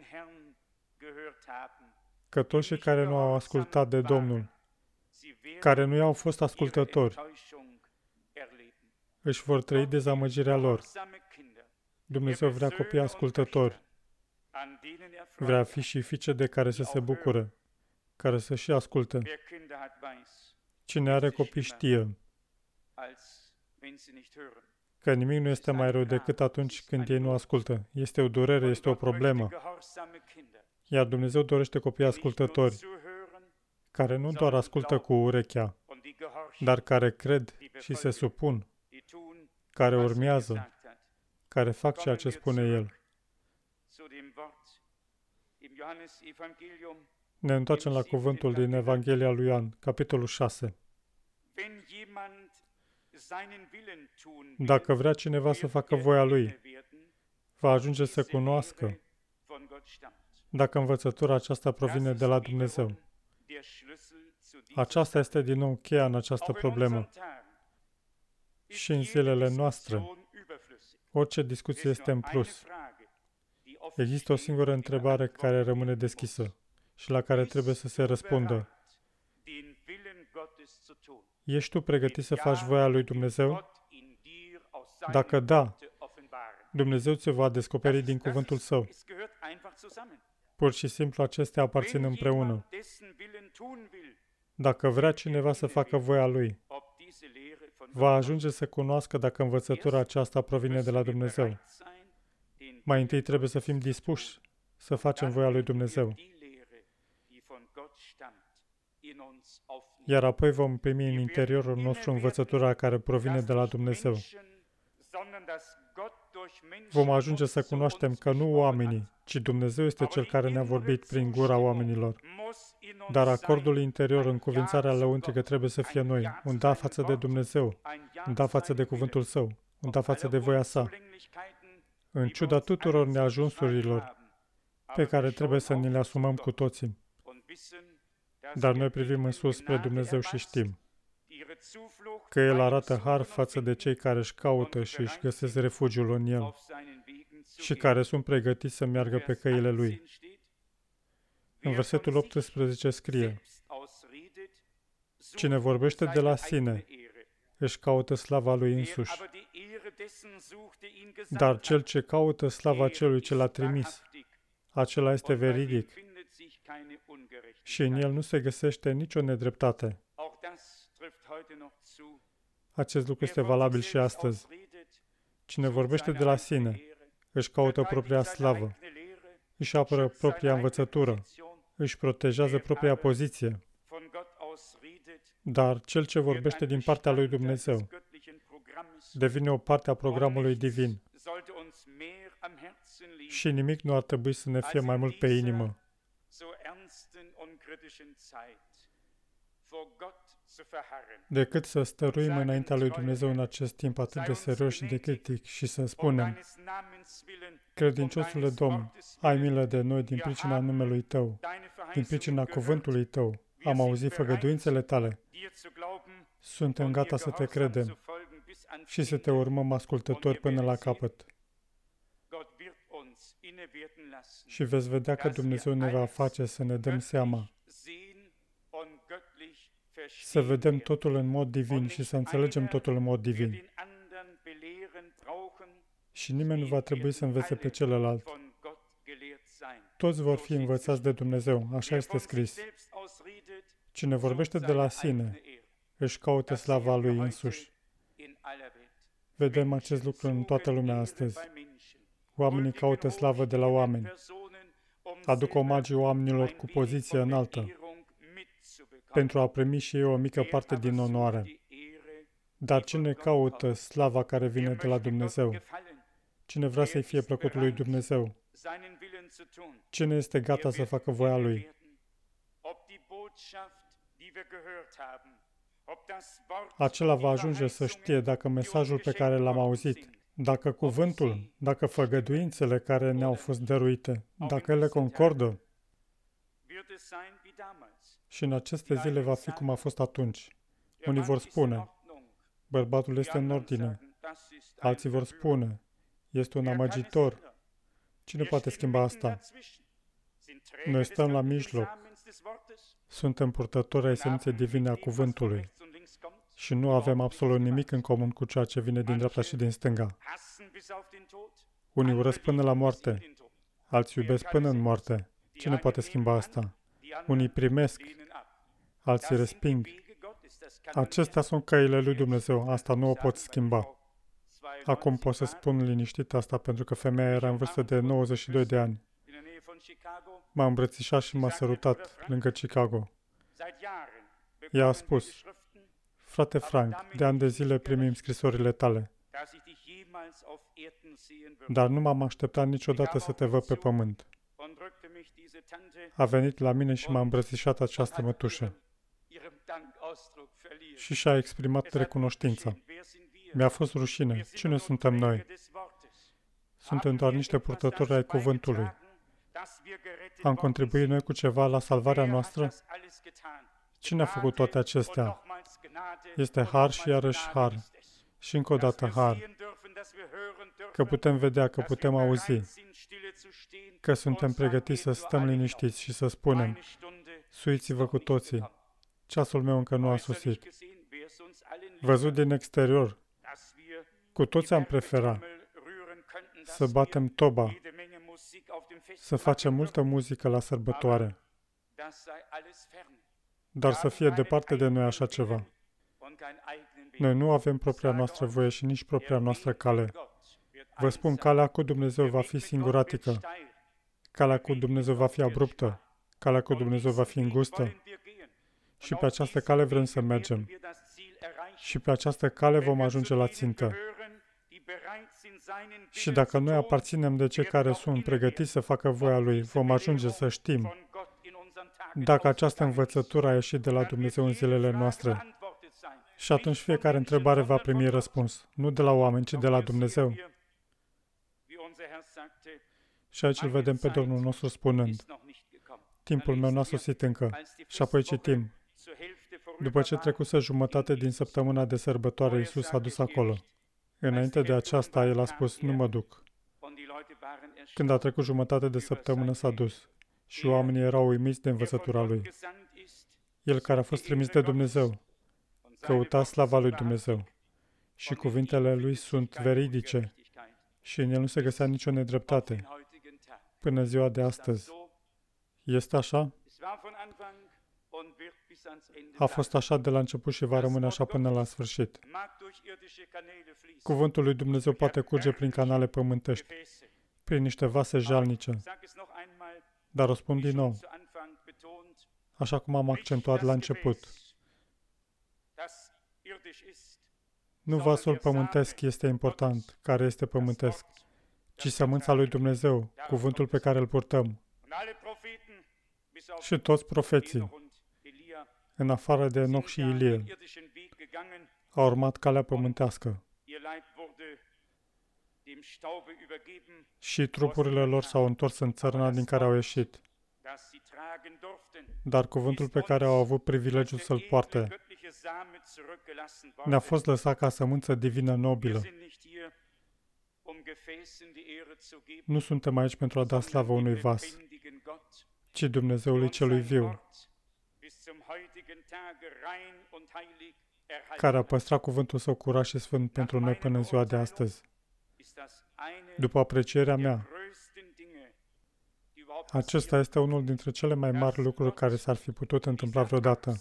că toți cei care nu au ascultat de Domnul, care nu i-au fost ascultători, își vor trăi dezamăgirea lor. Dumnezeu vrea copii ascultători. Vrea fi și fiice de care să se bucure, care să și asculte. Cine are copii știe că nimic nu este mai rău decât atunci când ei nu ascultă. Este o durere, este o problemă. Iar Dumnezeu dorește copii ascultători, care nu doar ascultă cu urechea, dar care cred și se supun, care urmează, care fac ceea ce spune El. Ne întoarcem la cuvântul din Evanghelia lui Ioan, capitolul șase. Dacă vrea cineva să facă voia lui, va ajunge să cunoască dacă învățătura aceasta provine de la Dumnezeu. Aceasta este din nou cheia în această problemă. Și în zilele noastre, orice discuție este în plus. Există o singură întrebare care rămâne deschisă și la care trebuie să se răspundă. Ești tu pregătit să faci voia lui Dumnezeu? Dacă da, Dumnezeu ți va descoperi din cuvântul Său. Pur și simplu acestea aparțin împreună. Dacă vrea cineva să facă voia Lui, va ajunge să cunoască dacă învățătura aceasta provine de la Dumnezeu. Mai întâi trebuie să fim dispuși să facem voia lui Dumnezeu. Iar apoi vom primi în interiorul nostru învățătura care provine de la Dumnezeu. Vom ajunge să cunoaștem că nu oamenii, ci Dumnezeu este Cel care ne-a vorbit prin gura oamenilor. Dar acordul interior, încuvințarea lăuntrică trebuie să fie noi, un da față de Dumnezeu, un da față de cuvântul Său, un da față de voia Sa. În ciuda tuturor neajunsurilor pe care trebuie să ni le asumăm cu toții. Dar noi privim în sus spre Dumnezeu și știm că El arată har față de cei care își caută și își găsesc refugiul în El și care sunt pregătiți să meargă pe căile Lui. În versetul optsprezece scrie: Cine vorbește de la sine, își caută slava lui însuși. Dar cel ce caută slava celui ce l-a trimis, acela este veridic și în el nu se găsește nicio nedreptate. Acest lucru este valabil și astăzi. Cine vorbește de la sine, își caută propria slavă, își apără propria învățătură, își protejează propria poziție. Dar cel ce vorbește din partea lui Dumnezeu devine o parte a programului divin. Și nimic nu ar trebui să ne fie mai mult pe inimă. decât să stăruim înaintea lui Dumnezeu în acest timp atât de serios și de critic și să spunem: credinciosule Domn, ai milă de noi din pricina numelui Tău, din pricina cuvântului Tău. Am auzit făgăduințele Tale. Suntem gata să Te credem și să Te urmăm ascultători până la capăt. Și veți vedea că Dumnezeu ne va face să ne dăm seama, să vedem totul în mod divin și să înțelegem totul în mod divin. Și nimeni nu va trebui să învețe pe celălalt. Toți vor fi învățați de Dumnezeu, așa este scris. Cine vorbește de la sine, își caută slava lui însuși. Vedem acest lucru în toată lumea astăzi. Oamenii caută slavă de la oameni. Aduc omagiu oamenilor cu poziție înaltă, pentru a primi și ei o mică parte din onoare. Dar cine caută slava care vine de la Dumnezeu? Cine vrea să-i fie plăcut lui Dumnezeu? Cine este gata să facă voia Lui? Acela va ajunge să știe dacă mesajul pe care l-am auzit, dacă cuvântul, dacă făgăduințele care ne-au fost dăruite, dacă ele concordă. Și în aceste zile va fi cum a fost atunci. Unii vor spune: bărbatul este în ordine. Alții vor spune: este un amăgitor. Cine poate schimba asta? Noi stăm la mijloc. Suntem purtători ai esenței divine a cuvântului și nu avem absolut nimic în comun cu ceea ce vine din dreapta și din stânga. Unii urăsc până la moarte, alții iubesc până în moarte. Cine poate schimba asta? Unii primesc, alții resping. Acestea sunt căile lui Dumnezeu, asta nu o pot schimba. Acum pot să spun liniștit asta pentru că femeia era în vârstă de nouăzeci și doi de ani. M-a îmbrățișat și m-a sărutat lângă Chicago. Ea a spus: frate Frank, de ani de zile primim scrisorile tale, dar nu m-am așteptat niciodată să te văd pe pământ. A venit la mine și m-a îmbrățișat această mătușă și și-a exprimat recunoștința. Mi-a fost rușine. Cine suntem noi? Suntem doar niște purtători ai cuvântului. Am contribuit noi cu ceva la salvarea noastră? Cine a făcut toate acestea? Este har și iarăși har. Și încă o dată har. Că putem vedea, că putem auzi, că suntem pregătiți să stăm liniștiți și să spunem: suiți-vă cu toții. Ceasul meu încă nu a sosit. Văzut din exterior, cu toți am preferat să batem toba, să facem multă muzică la sărbătoare, dar să fie departe de noi așa ceva. Noi nu avem propria noastră voie și nici propria noastră cale. Vă spun, calea cu Dumnezeu va fi singuratică. Calea cu Dumnezeu va fi abruptă. Calea cu Dumnezeu va fi îngustă. Și pe această cale vrem să mergem. Și pe această cale vom ajunge la țintă. Și dacă noi aparținem de cei care sunt pregătiți să facă voia Lui, vom ajunge să știm dacă această învățătură a ieșit de la Dumnezeu în zilele noastre. Și atunci fiecare întrebare va primi răspuns. Nu de la oameni, ci de la Dumnezeu. Și aici îl vedem pe Domnul nostru spunând: timpul meu n-a sosit încă. Și apoi citim: după ce trecuse jumătate din săptămâna de sărbătoare, Iisus s-a dus acolo. Înainte de aceasta, El a spus: nu mă duc. Când a trecut jumătate de săptămână, s-a dus. Și oamenii erau uimiți de învățătura Lui. El care a fost trimis de Dumnezeu căuta slava lui Dumnezeu. Și cuvintele Lui sunt veridice. Și în El nu se găsea nicio nedreptate. Până ziua de astăzi. Este așa? A fost așa de la început și va rămâne așa până la sfârșit. Cuvântul lui Dumnezeu poate curge prin canale pământești, prin niște vase jalnice. Dar o spun din nou, așa cum am accentuat la început. Nu vasul pământesc este important, care este pământesc, ci sămânța lui Dumnezeu, cuvântul pe care îl purtăm. Și toți profeții, în afară de Enoch și Ilie. A urmat calea pământească și trupurile lor s-au întors în țărâna din care au ieșit. Dar cuvântul pe care au avut privilegiul să-l poarte ne-a fost lăsat ca sămânță divină nobilă. Nu suntem aici pentru a da slavă unui vas, ci Dumnezeului celui viu, care a păstrat cuvântul său curat și sfânt pentru noi până în ziua de astăzi. După aprecierea mea, acesta este unul dintre cele mai mari lucruri care s-ar fi putut întâmpla vreodată.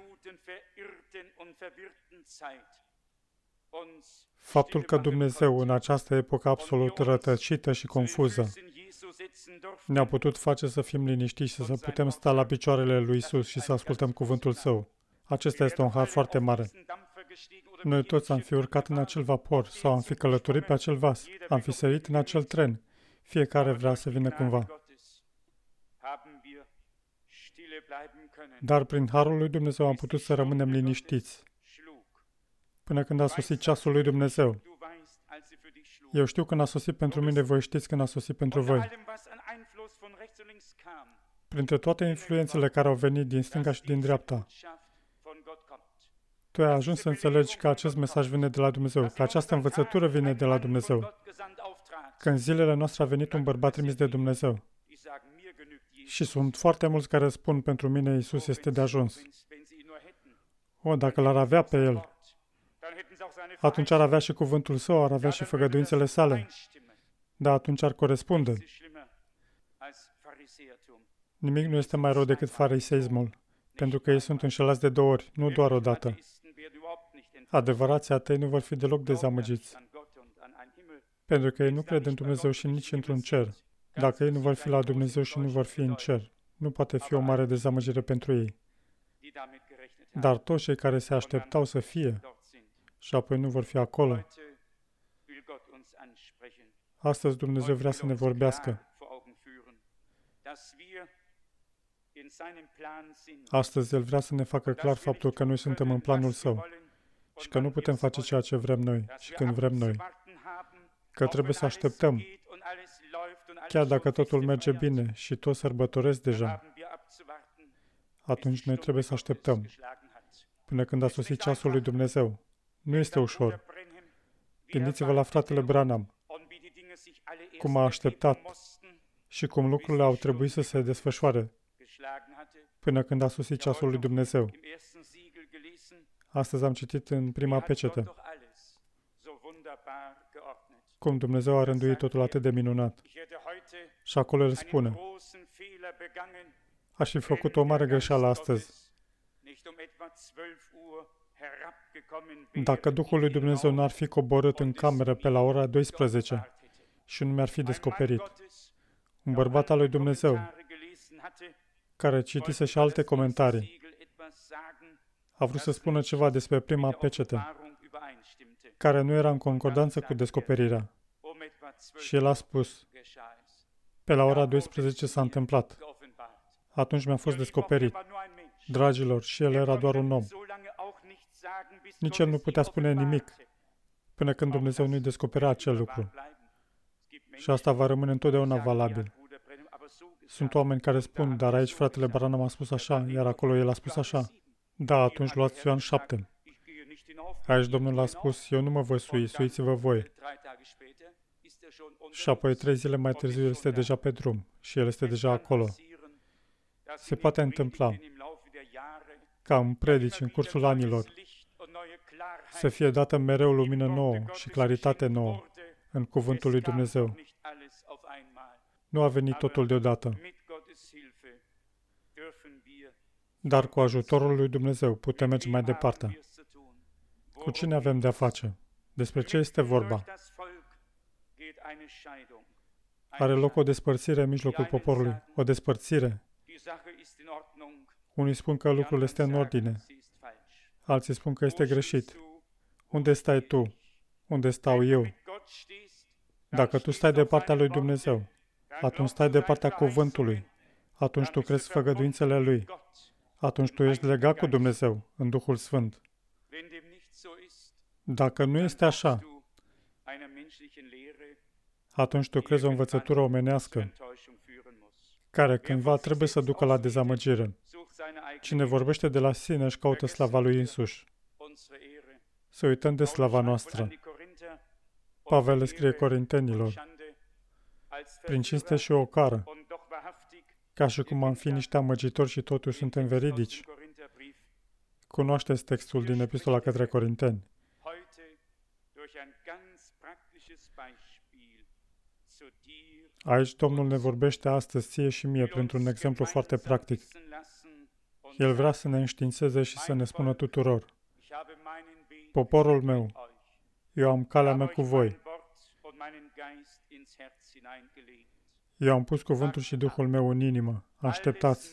Faptul că Dumnezeu, în această epocă absolut rătăcită și confuză, ne-a putut face să fim liniștiți și să putem sta la picioarele lui Isus și să ascultăm cuvântul Său. Acesta este un har foarte mare. Noi toți am fi urcat în acel vapor sau am fi călătorit pe acel vas, am fi sărit în acel tren. Fiecare vrea să vină cumva. Dar prin harul lui Dumnezeu am putut să rămânem liniștiți până când a sosit ceasul lui Dumnezeu. Eu știu când a sosit pentru mine, voi știți când a sosit pentru voi. Printre toate influențele care au venit din stânga și din dreapta, tu ai ajuns să înțelegi că acest mesaj vine de la Dumnezeu, că această învățătură vine de la Dumnezeu, că în zilele noastre a venit un bărbat trimis de Dumnezeu. Și sunt foarte mulți care spun, pentru mine Iisus este de ajuns. O, dacă l-ar avea pe El, atunci ar avea și cuvântul Său, ar avea și făgăduințele sale. Dar atunci ar corespunde. Nimic nu este mai rău decât fariseismul, pentru că ei sunt înșelați de două ori, nu doar o dată. Adevărații atei nu vor fi deloc dezamăgiți, pentru că ei nu cred în Dumnezeu și nici într-un cer. Dacă ei nu vor fi la Dumnezeu și nu vor fi în cer, nu poate fi o mare dezamăgire pentru ei. Dar toți cei care se așteptau să fie și apoi nu vor fi acolo, astăzi Dumnezeu vrea să ne vorbească. Astăzi El vrea să ne facă clar faptul că noi suntem în planul Său și că nu putem face ceea ce vrem noi și când vrem noi. Că trebuie să așteptăm, chiar dacă totul merge bine și tot sărbătoresc deja, atunci noi trebuie să așteptăm până când a sosit ceasul lui Dumnezeu. Nu este ușor. Gândiți-vă la fratele Branham, cum a așteptat și cum lucrurile au trebuit să se desfășoare până când a sosit ceasul lui Dumnezeu. Astăzi am citit în prima pecetă cum Dumnezeu a rânduit totul atât de minunat. Și acolo El spune, aș fi făcut o mare greșeală astăzi dacă Duhul lui Dumnezeu n-ar fi coborât în cameră pe la ora douăsprezece și nu mi-ar fi descoperit. Un bărbat al lui Dumnezeu, care citise și alte comentarii, a vrut să spună ceva despre prima pecete, care nu era în concordanță cu descoperirea. Și el a spus, pe la ora douăsprezece s-a întâmplat. Atunci mi-a fost descoperit. Dragilor, și el era doar un om. Nici el nu putea spune nimic până când Dumnezeu nu-i descoperea acel lucru. Și asta va rămâne întotdeauna valabil. Sunt oameni care spun, dar aici fratele Branham a spus așa, iar acolo el a spus așa. Da, atunci luați Ioan șapte. Aici Domnul a spus, eu nu mă voi sui, suiți-vă voi. Și apoi trei zile mai târziu el este deja pe drum și el este deja acolo. Se poate întâmpla ca în predici, în cursul anilor, să fie dată mereu lumină nouă și claritate nouă în cuvântul lui Dumnezeu. Nu a venit totul deodată. Dar cu ajutorul lui Dumnezeu putem merge mai departe. Cu cine avem de-a face? Despre ce este vorba? Are loc o despărțire în mijlocul poporului. O despărțire. Unii spun că lucrul este în ordine. Alții spun că este greșit. Unde stai tu? Unde stau eu? Dacă tu stai de partea lui Dumnezeu, atunci stai de partea cuvântului. Atunci tu crezi făgăduințele lui. atunci tu ești legat cu Dumnezeu în Duhul Sfânt. Dacă nu este așa, atunci tu crezi o învățătură omenească care cândva trebuie să ducă la dezamăgire. Cine vorbește de la sine își caută slava lui însuși. Să uităm de slava noastră. Pavel le scrie Corintenilor: prin cinste și ocară, ca și cum am fi niște amăgitori și totuși suntem veridici. Cunoașteți textul din Epistola către Corinteni. Aici Domnul ne vorbește astăzi ție și mie printr-un exemplu foarte practic. El vrea să ne înștiințeze și să ne spună tuturor: poporul meu, eu am calea mea cu voi. Eu am pus cuvântul și Duhul meu în inimă. Așteptați.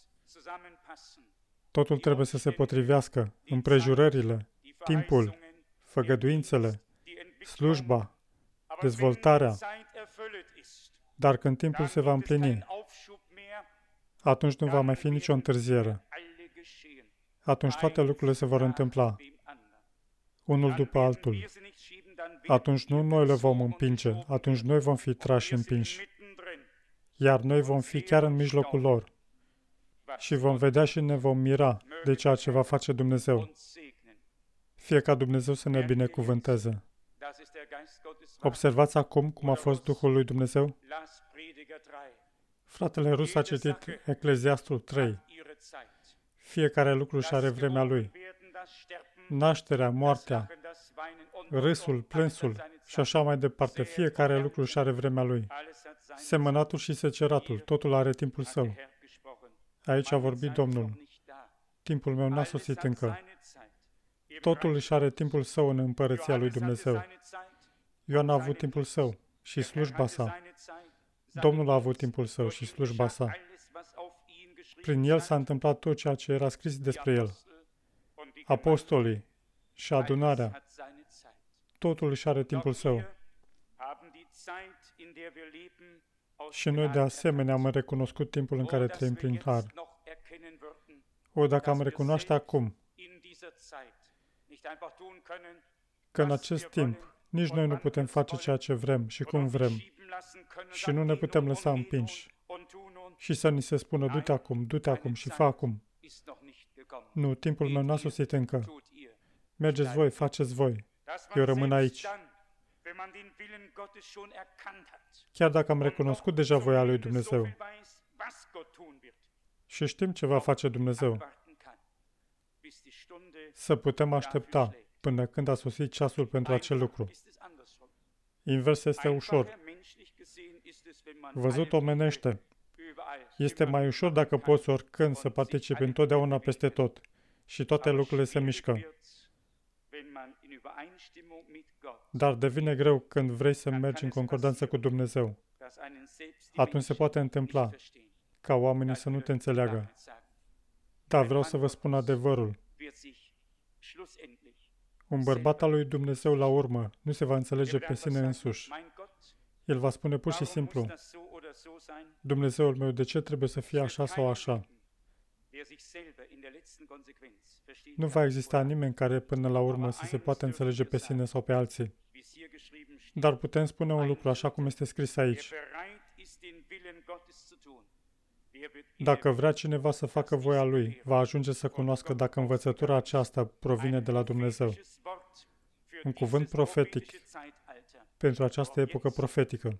Totul trebuie să se potrivească. Împrejurările, timpul, făgăduințele, slujba, dezvoltarea. Dar când timpul se va împlini, atunci nu va mai fi nicio întârziere. Atunci toate lucrurile se vor întâmpla, unul după altul. Atunci nu noi le vom împinge, atunci noi vom fi trași împinși. Iar noi vom fi chiar în mijlocul lor. Și vom vedea și ne vom mira de ceea ce va face Dumnezeu. Fie ca Dumnezeu să ne binecuvânteze. Observați acum cum a fost Duhul lui Dumnezeu? Fratele Rus a citit Ecleziastul trei. Fiecare lucru și are vremea lui. Nașterea, moartea, râsul, plânsul și așa mai departe. Fiecare lucru și are vremea lui. Semănatul și seceratul, totul are timpul său. Aici a vorbit Domnul. Timpul meu n-a sosit încă. Totul își are timpul său în împărăția lui Dumnezeu. Ioan a avut timpul său și slujba sa. Domnul a avut timpul său și slujba sa. Prin el s-a întâmplat tot ceea ce era scris despre el. Apostolii și adunarea, totul își are timpul său. Și noi de asemenea am recunoscut timpul în care trăim prin har. O, dacă am recunoaște acum că în acest timp nici noi nu putem face ceea ce vrem și cum vrem și nu ne putem lăsa împinși și să ni se spună du-te acum, du-te acum și fă acum. Nu, timpul meu n-a sosit încă. Mergeți voi, faceți voi. Eu rămân aici. Chiar dacă am recunoscut deja voia lui Dumnezeu și știm ce va face Dumnezeu, să putem aștepta până când a sosit ceasul pentru acel lucru. Invers este ușor. Văzut omenește. Este mai ușor dacă poți oricând să participi întotdeauna peste tot și toate lucrurile se mișcă. Dar devine greu când vrei să mergi în concordanță cu Dumnezeu. Atunci se poate întâmpla ca oamenii să nu te înțeleagă. Dar vreau să vă spun adevărul. Un bărbat al lui Dumnezeu la urmă nu se va înțelege pe sine însuși. El va spune pur și simplu: Dumnezeul meu, de ce trebuie să fie așa sau așa? Nu va exista nimeni care până la urmă să se poată înțelege pe sine sau pe alții. Dar putem spune un lucru așa cum este scris aici. Dacă vrea cineva să facă voia lui, va ajunge să cunoască dacă învățătura aceasta provine de la Dumnezeu. Un cuvânt profetic pentru această epocă profetică.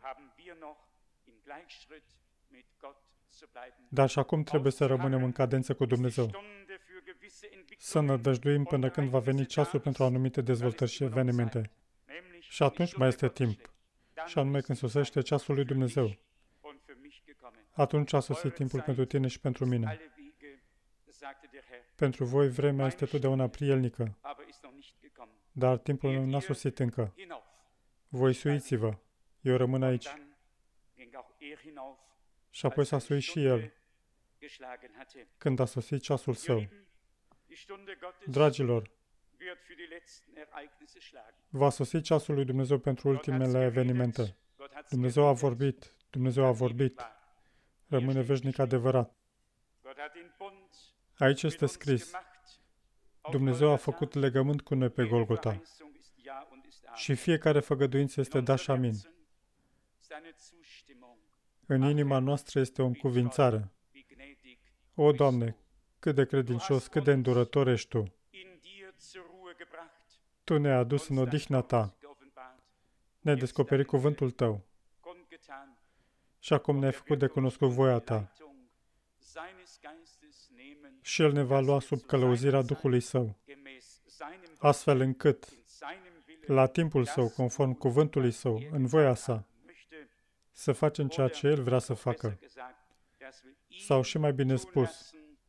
Dar și acum trebuie să rămânem în cadență cu Dumnezeu. Să nădăjduim până când va veni ceasul pentru anumite dezvoltări și evenimente. Și atunci mai este timp. Și anume când sosește ceasul lui Dumnezeu. Atunci a sosit timpul pentru tine și pentru mine. Pentru voi vremea este totdeauna prielnică, dar timpul meu n-a sosit încă. Voi suiți-vă, eu rămân aici. Și apoi s-a suit și el, când a sosit ceasul său. Dragilor, va sosi ceasul lui Dumnezeu pentru ultimele evenimente. Dumnezeu a vorbit, Dumnezeu a vorbit. Rămâne veșnic adevărat. Aici este scris, Dumnezeu a făcut legământ cu noi pe Golgota și fiecare făgăduință este da și amin. În inima noastră este o încuvințare. O, Doamne, cât de credincios, cât de îndurător ești Tu! Tu ne-ai adus în odihna Ta, ne-ai descoperit cuvântul Tău și acum ne-ai făcut de cunoscut voia Ta. Și El ne va lua sub călăuzirea Duhului Său, astfel încât, la timpul Său, conform cuvântului Său, în voia Sa, să facem ceea ce El vrea să facă. Sau și mai bine spus,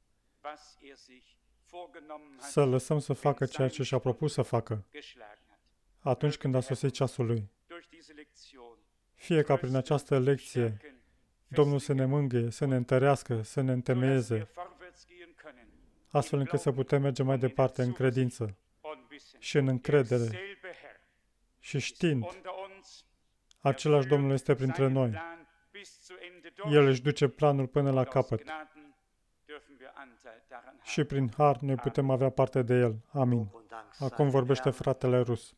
să lăsăm să facă ceea ce și-a propus să facă, atunci când a sosit ceasul Lui. Fie ca prin această lecție Domnul să ne mângâie, să ne întărească, să ne întemeieze, astfel încât să putem merge mai departe în credință și în încredere și știind, același Domnul este printre noi. El își duce planul până la capăt și prin har noi putem avea parte de El. Amin. Acum vorbește fratele Rus.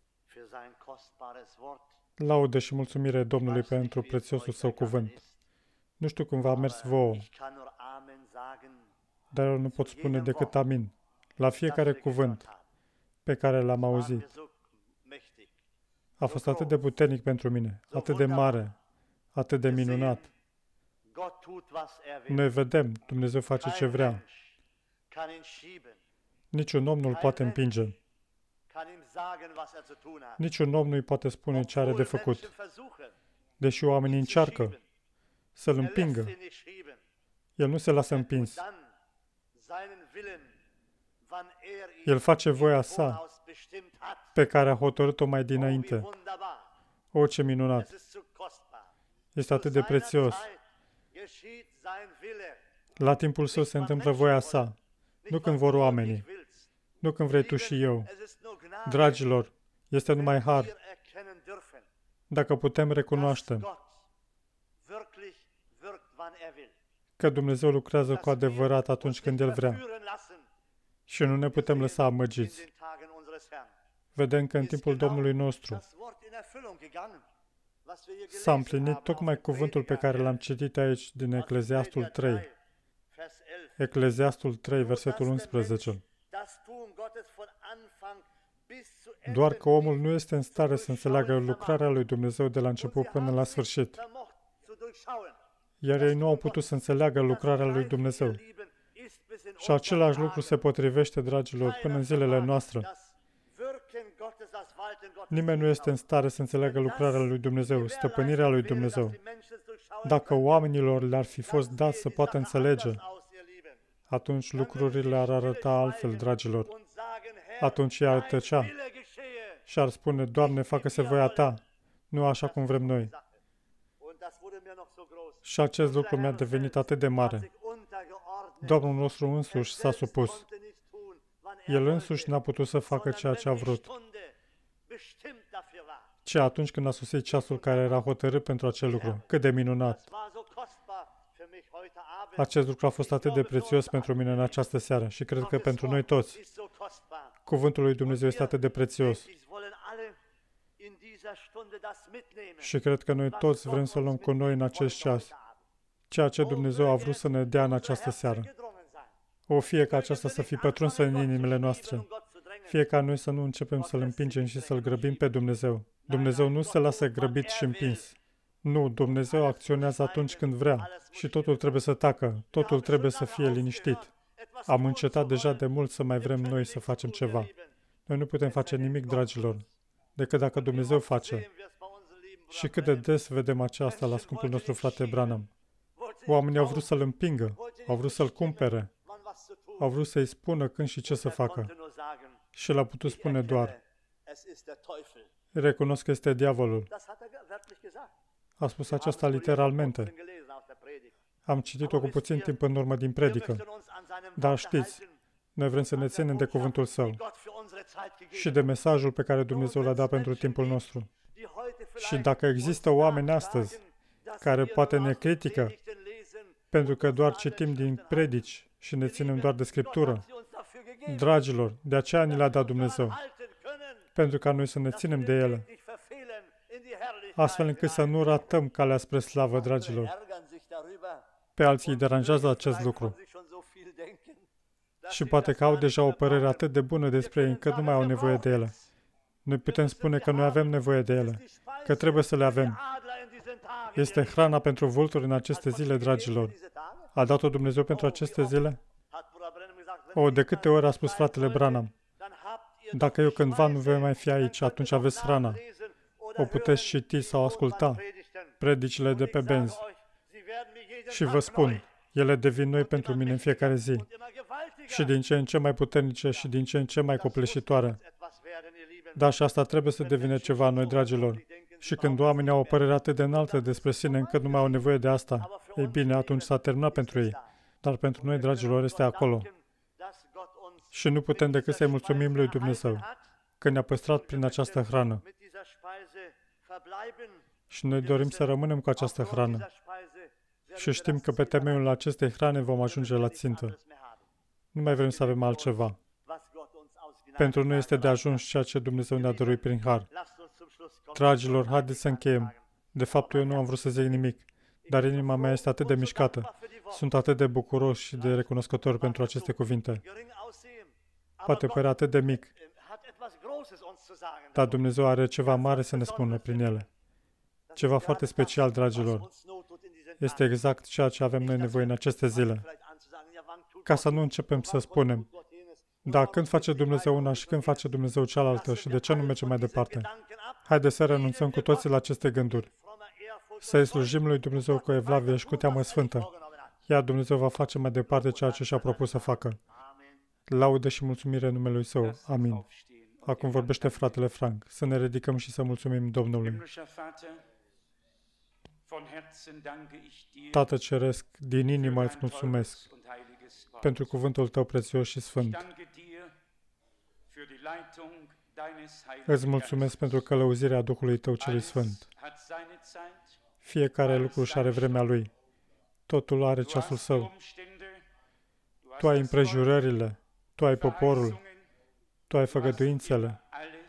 Laudă și mulțumire Domnului pentru prețiosul Său cuvânt. Nu știu cum v-a mers vouă, dar eu nu pot spune decât amin la fiecare cuvânt pe care l-am auzit. A fost atât de puternic pentru mine, atât de mare, atât de minunat. Noi vedem, Dumnezeu face ce vrea. Niciun om nu-L poate împinge. Niciun om nu-i poate spune ce are de făcut. Deși oamenii încearcă să-L împingă, El nu se lasă împins. El face voia Sa pe care a hotărât-o mai dinainte. O, ce minunat! Este atât de prețios. La timpul Său se întâmplă voia Sa, nu când vor oamenii, nu când vrei tu și eu. Dragilor, este numai har. Dacă putem recunoaște că Dumnezeu lucrează cu adevărat atunci când El vrea și nu ne putem lăsa amăgiți. Vedem că în timpul Domnului nostru s-a împlinit tocmai cuvântul pe care l-am citit aici din Ecleziastul trei. Ecleziastul trei, versetul unsprezece. Doar că omul nu este în stare să înțeleagă lucrarea lui Dumnezeu de la început până la sfârșit. Iar ei nu au putut să înțeleagă lucrarea lui Dumnezeu. Și același lucru se potrivește, dragilor, până în zilele noastre. Nimeni nu este în stare să înțeleagă lucrarea lui Dumnezeu, stăpânirea lui Dumnezeu. Dacă oamenilor le-ar fi fost dat să poată înțelege, atunci lucrurile ar arăta altfel, dragilor. Atunci ea ar tăcea și ar spune, Doamne, facă-se voia Ta, nu așa cum vrem noi. Și acest lucru mi-a devenit atât de mare. Domnul nostru însuși s-a supus. El însuși n-a putut să facă ceea ce a vrut, ci atunci când a sosit ceasul care era hotărât pentru acel lucru. Cât de minunat! Acest lucru a fost atât de prețios pentru mine în această seară și cred că pentru noi toți. Cuvântul lui Dumnezeu este atât de prețios. Și cred că noi toți vrem să luăm cu noi în acest ceas ceea ce Dumnezeu a vrut să ne dea în această seară. O, fie ca aceasta să fie pătrunsă în inimile noastre. Fie ca noi să nu începem să-L împingem și să-L grăbim pe Dumnezeu. Dumnezeu nu se lasă grăbit și împins. Nu, Dumnezeu acționează atunci când vrea și totul trebuie să tacă, totul trebuie să fie liniștit. Am încetat deja de mult să mai vrem noi să facem ceva. Noi nu putem face nimic, dragilor, decât dacă Dumnezeu face. Și cât de des vedem aceasta la scumpul nostru frate Branham. Oamenii au vrut să-L împingă, au vrut să-L cumpere, au vrut să-i spună când și ce să facă. Și l-a putut spune doar, recunosc că este diavolul. A spus aceasta literalmente. Am citit-o cu puțin timp în urmă din predică. Dar știți, noi vrem să ne ținem de cuvântul Său și de mesajul pe care Dumnezeu l-a dat pentru timpul nostru. Și dacă există oameni astăzi care poate ne critică pentru că doar citim din predici și ne ținem doar de Scriptură. Dragilor, de aceea ni le-a dat Dumnezeu, pentru ca noi să ne ținem de ele, astfel încât să nu ratăm calea spre slavă, dragilor. Pe alții îi deranjează acest lucru. Și poate că au deja o părere atât de bună despre ei, încât nu mai au nevoie de ele. Noi putem spune că noi avem nevoie de ele, că trebuie să le avem. Este hrana pentru vulturi în aceste zile, dragilor. A dat-o Dumnezeu pentru aceste zile? O, de câte ori a spus fratele Branham, dacă eu cândva nu voi mai fi aici, atunci aveți hrana. O puteți citi sau asculta, predicile de pe benzi. Și vă spun, ele devin noi pentru mine în fiecare zi. Și din ce în ce mai puternice și din ce în ce mai copleșitoare. Dar și asta trebuie să devină ceva noi, dragilor. Și când oamenii au o părere atât de înaltă despre sine încât nu mai au nevoie de asta, ei bine, atunci s-a terminat pentru ei. Dar pentru noi, dragilor, este acolo. Și nu putem decât să-i mulțumim lui Dumnezeu că ne-a păstrat prin această hrană. Și noi dorim să rămânem cu această hrană. Și știm că pe temeiul acestei hrane vom ajunge la țintă. Nu mai vrem să avem altceva. Pentru noi este de ajuns ceea ce Dumnezeu ne-a dăruit prin har. Dragilor, haideți să încheiem. De fapt, eu nu am vrut să zic nimic, dar inima mea este atât de mișcată. Sunt atât de bucuros și de recunoscător pentru aceste cuvinte. Poate părea atât de mic, dar Dumnezeu are ceva mare să ne spună prin ele. Ceva foarte special, dragilor. Este exact ceea ce avem noi nevoie în aceste zile. Ca să nu începem să spunem, da, când face Dumnezeu una și când face Dumnezeu cealaltă și de ce nu mergem mai departe? Haideți să renunțăm cu toții la aceste gânduri. Să-i slujim lui Dumnezeu cu evlavie și cu teamă sfântă, iar Dumnezeu va face mai departe ceea ce și-a propus să facă. Laudă și mulțumire numelui Său. Amin. Acum vorbește fratele Frank. Să ne ridicăm și să mulțumim Domnului. Tată Ceresc, din inimă îți mulțumesc pentru cuvântul Tău prețios și sfânt. Îți mulțumesc pentru călăuzirea Duhului Tău celui Sfânt. Fiecare lucru și are vremea lui. Totul are ceasul său. Tu ai împrejurările, Tu ai poporul, Tu ai făgăduințele.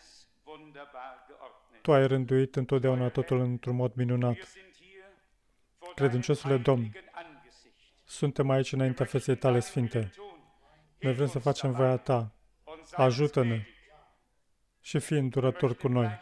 Tu ai rânduit întotdeauna totul într-un mod minunat. Credinciosule Domn, suntem aici înaintea feței Tale sfinte. Noi vrem să facem voia Ta. Ajută-ne și fii îndurător cu noi.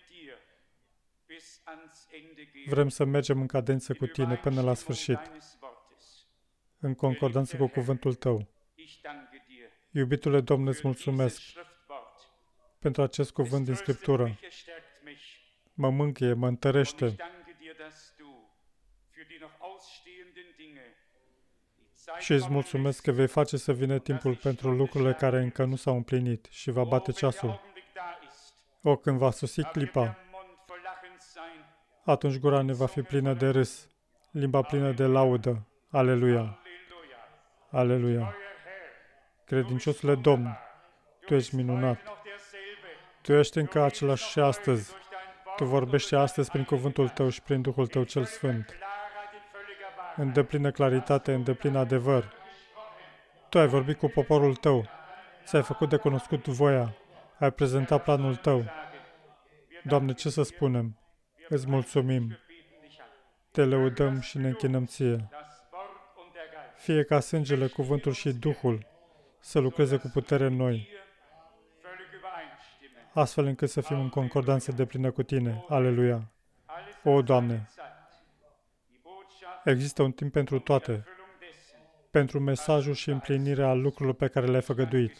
Vrem să mergem în cadență cu Tine până la sfârșit, în concordanță cu cuvântul Tău. Iubitule Domn, îți mulțumesc pentru acest cuvânt din Scriptură. Mă mângâie, mă întărește. Și îți mulțumesc că vei face să vină timpul pentru lucrurile care încă nu s-au împlinit și va bate ceasul. O, când va sosi clipa, atunci gura ne va fi plină de râs, limba plină de laudă. Aleluia! Aleluia! Credinciosule Domn, Tu ești minunat. Tu ești încă același și astăzi. Tu vorbești astăzi prin cuvântul Tău și prin Duhul Tău cel Sfânt. În deplină claritate, în deplin adevăr. Tu ai vorbit cu poporul Tău. Ți-ai făcut de cunoscut voia. Ai prezentat planul Tău. Doamne, ce să spunem? Îți mulțumim. Te lăudăm și ne închinăm Ție. Fie ca sângele, cuvântul și Duhul să lucreze cu putere în noi, astfel încât să fim în concordanță deplină cu Tine. Aleluia! O, Doamne! Există un timp pentru toate, pentru mesajul și împlinirea lucrurilor pe care le-ai făgăduit.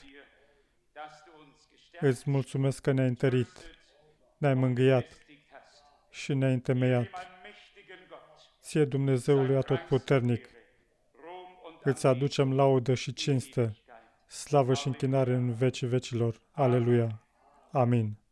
Îți mulțumesc că ne-ai întărit, ne-ai mângâiat și ne-ai întemeiat. Ție, Dumnezeului Atotputernic, îți aducem laudă și cinste, slavă și închinare în vecii vecilor. Aleluia! Amin.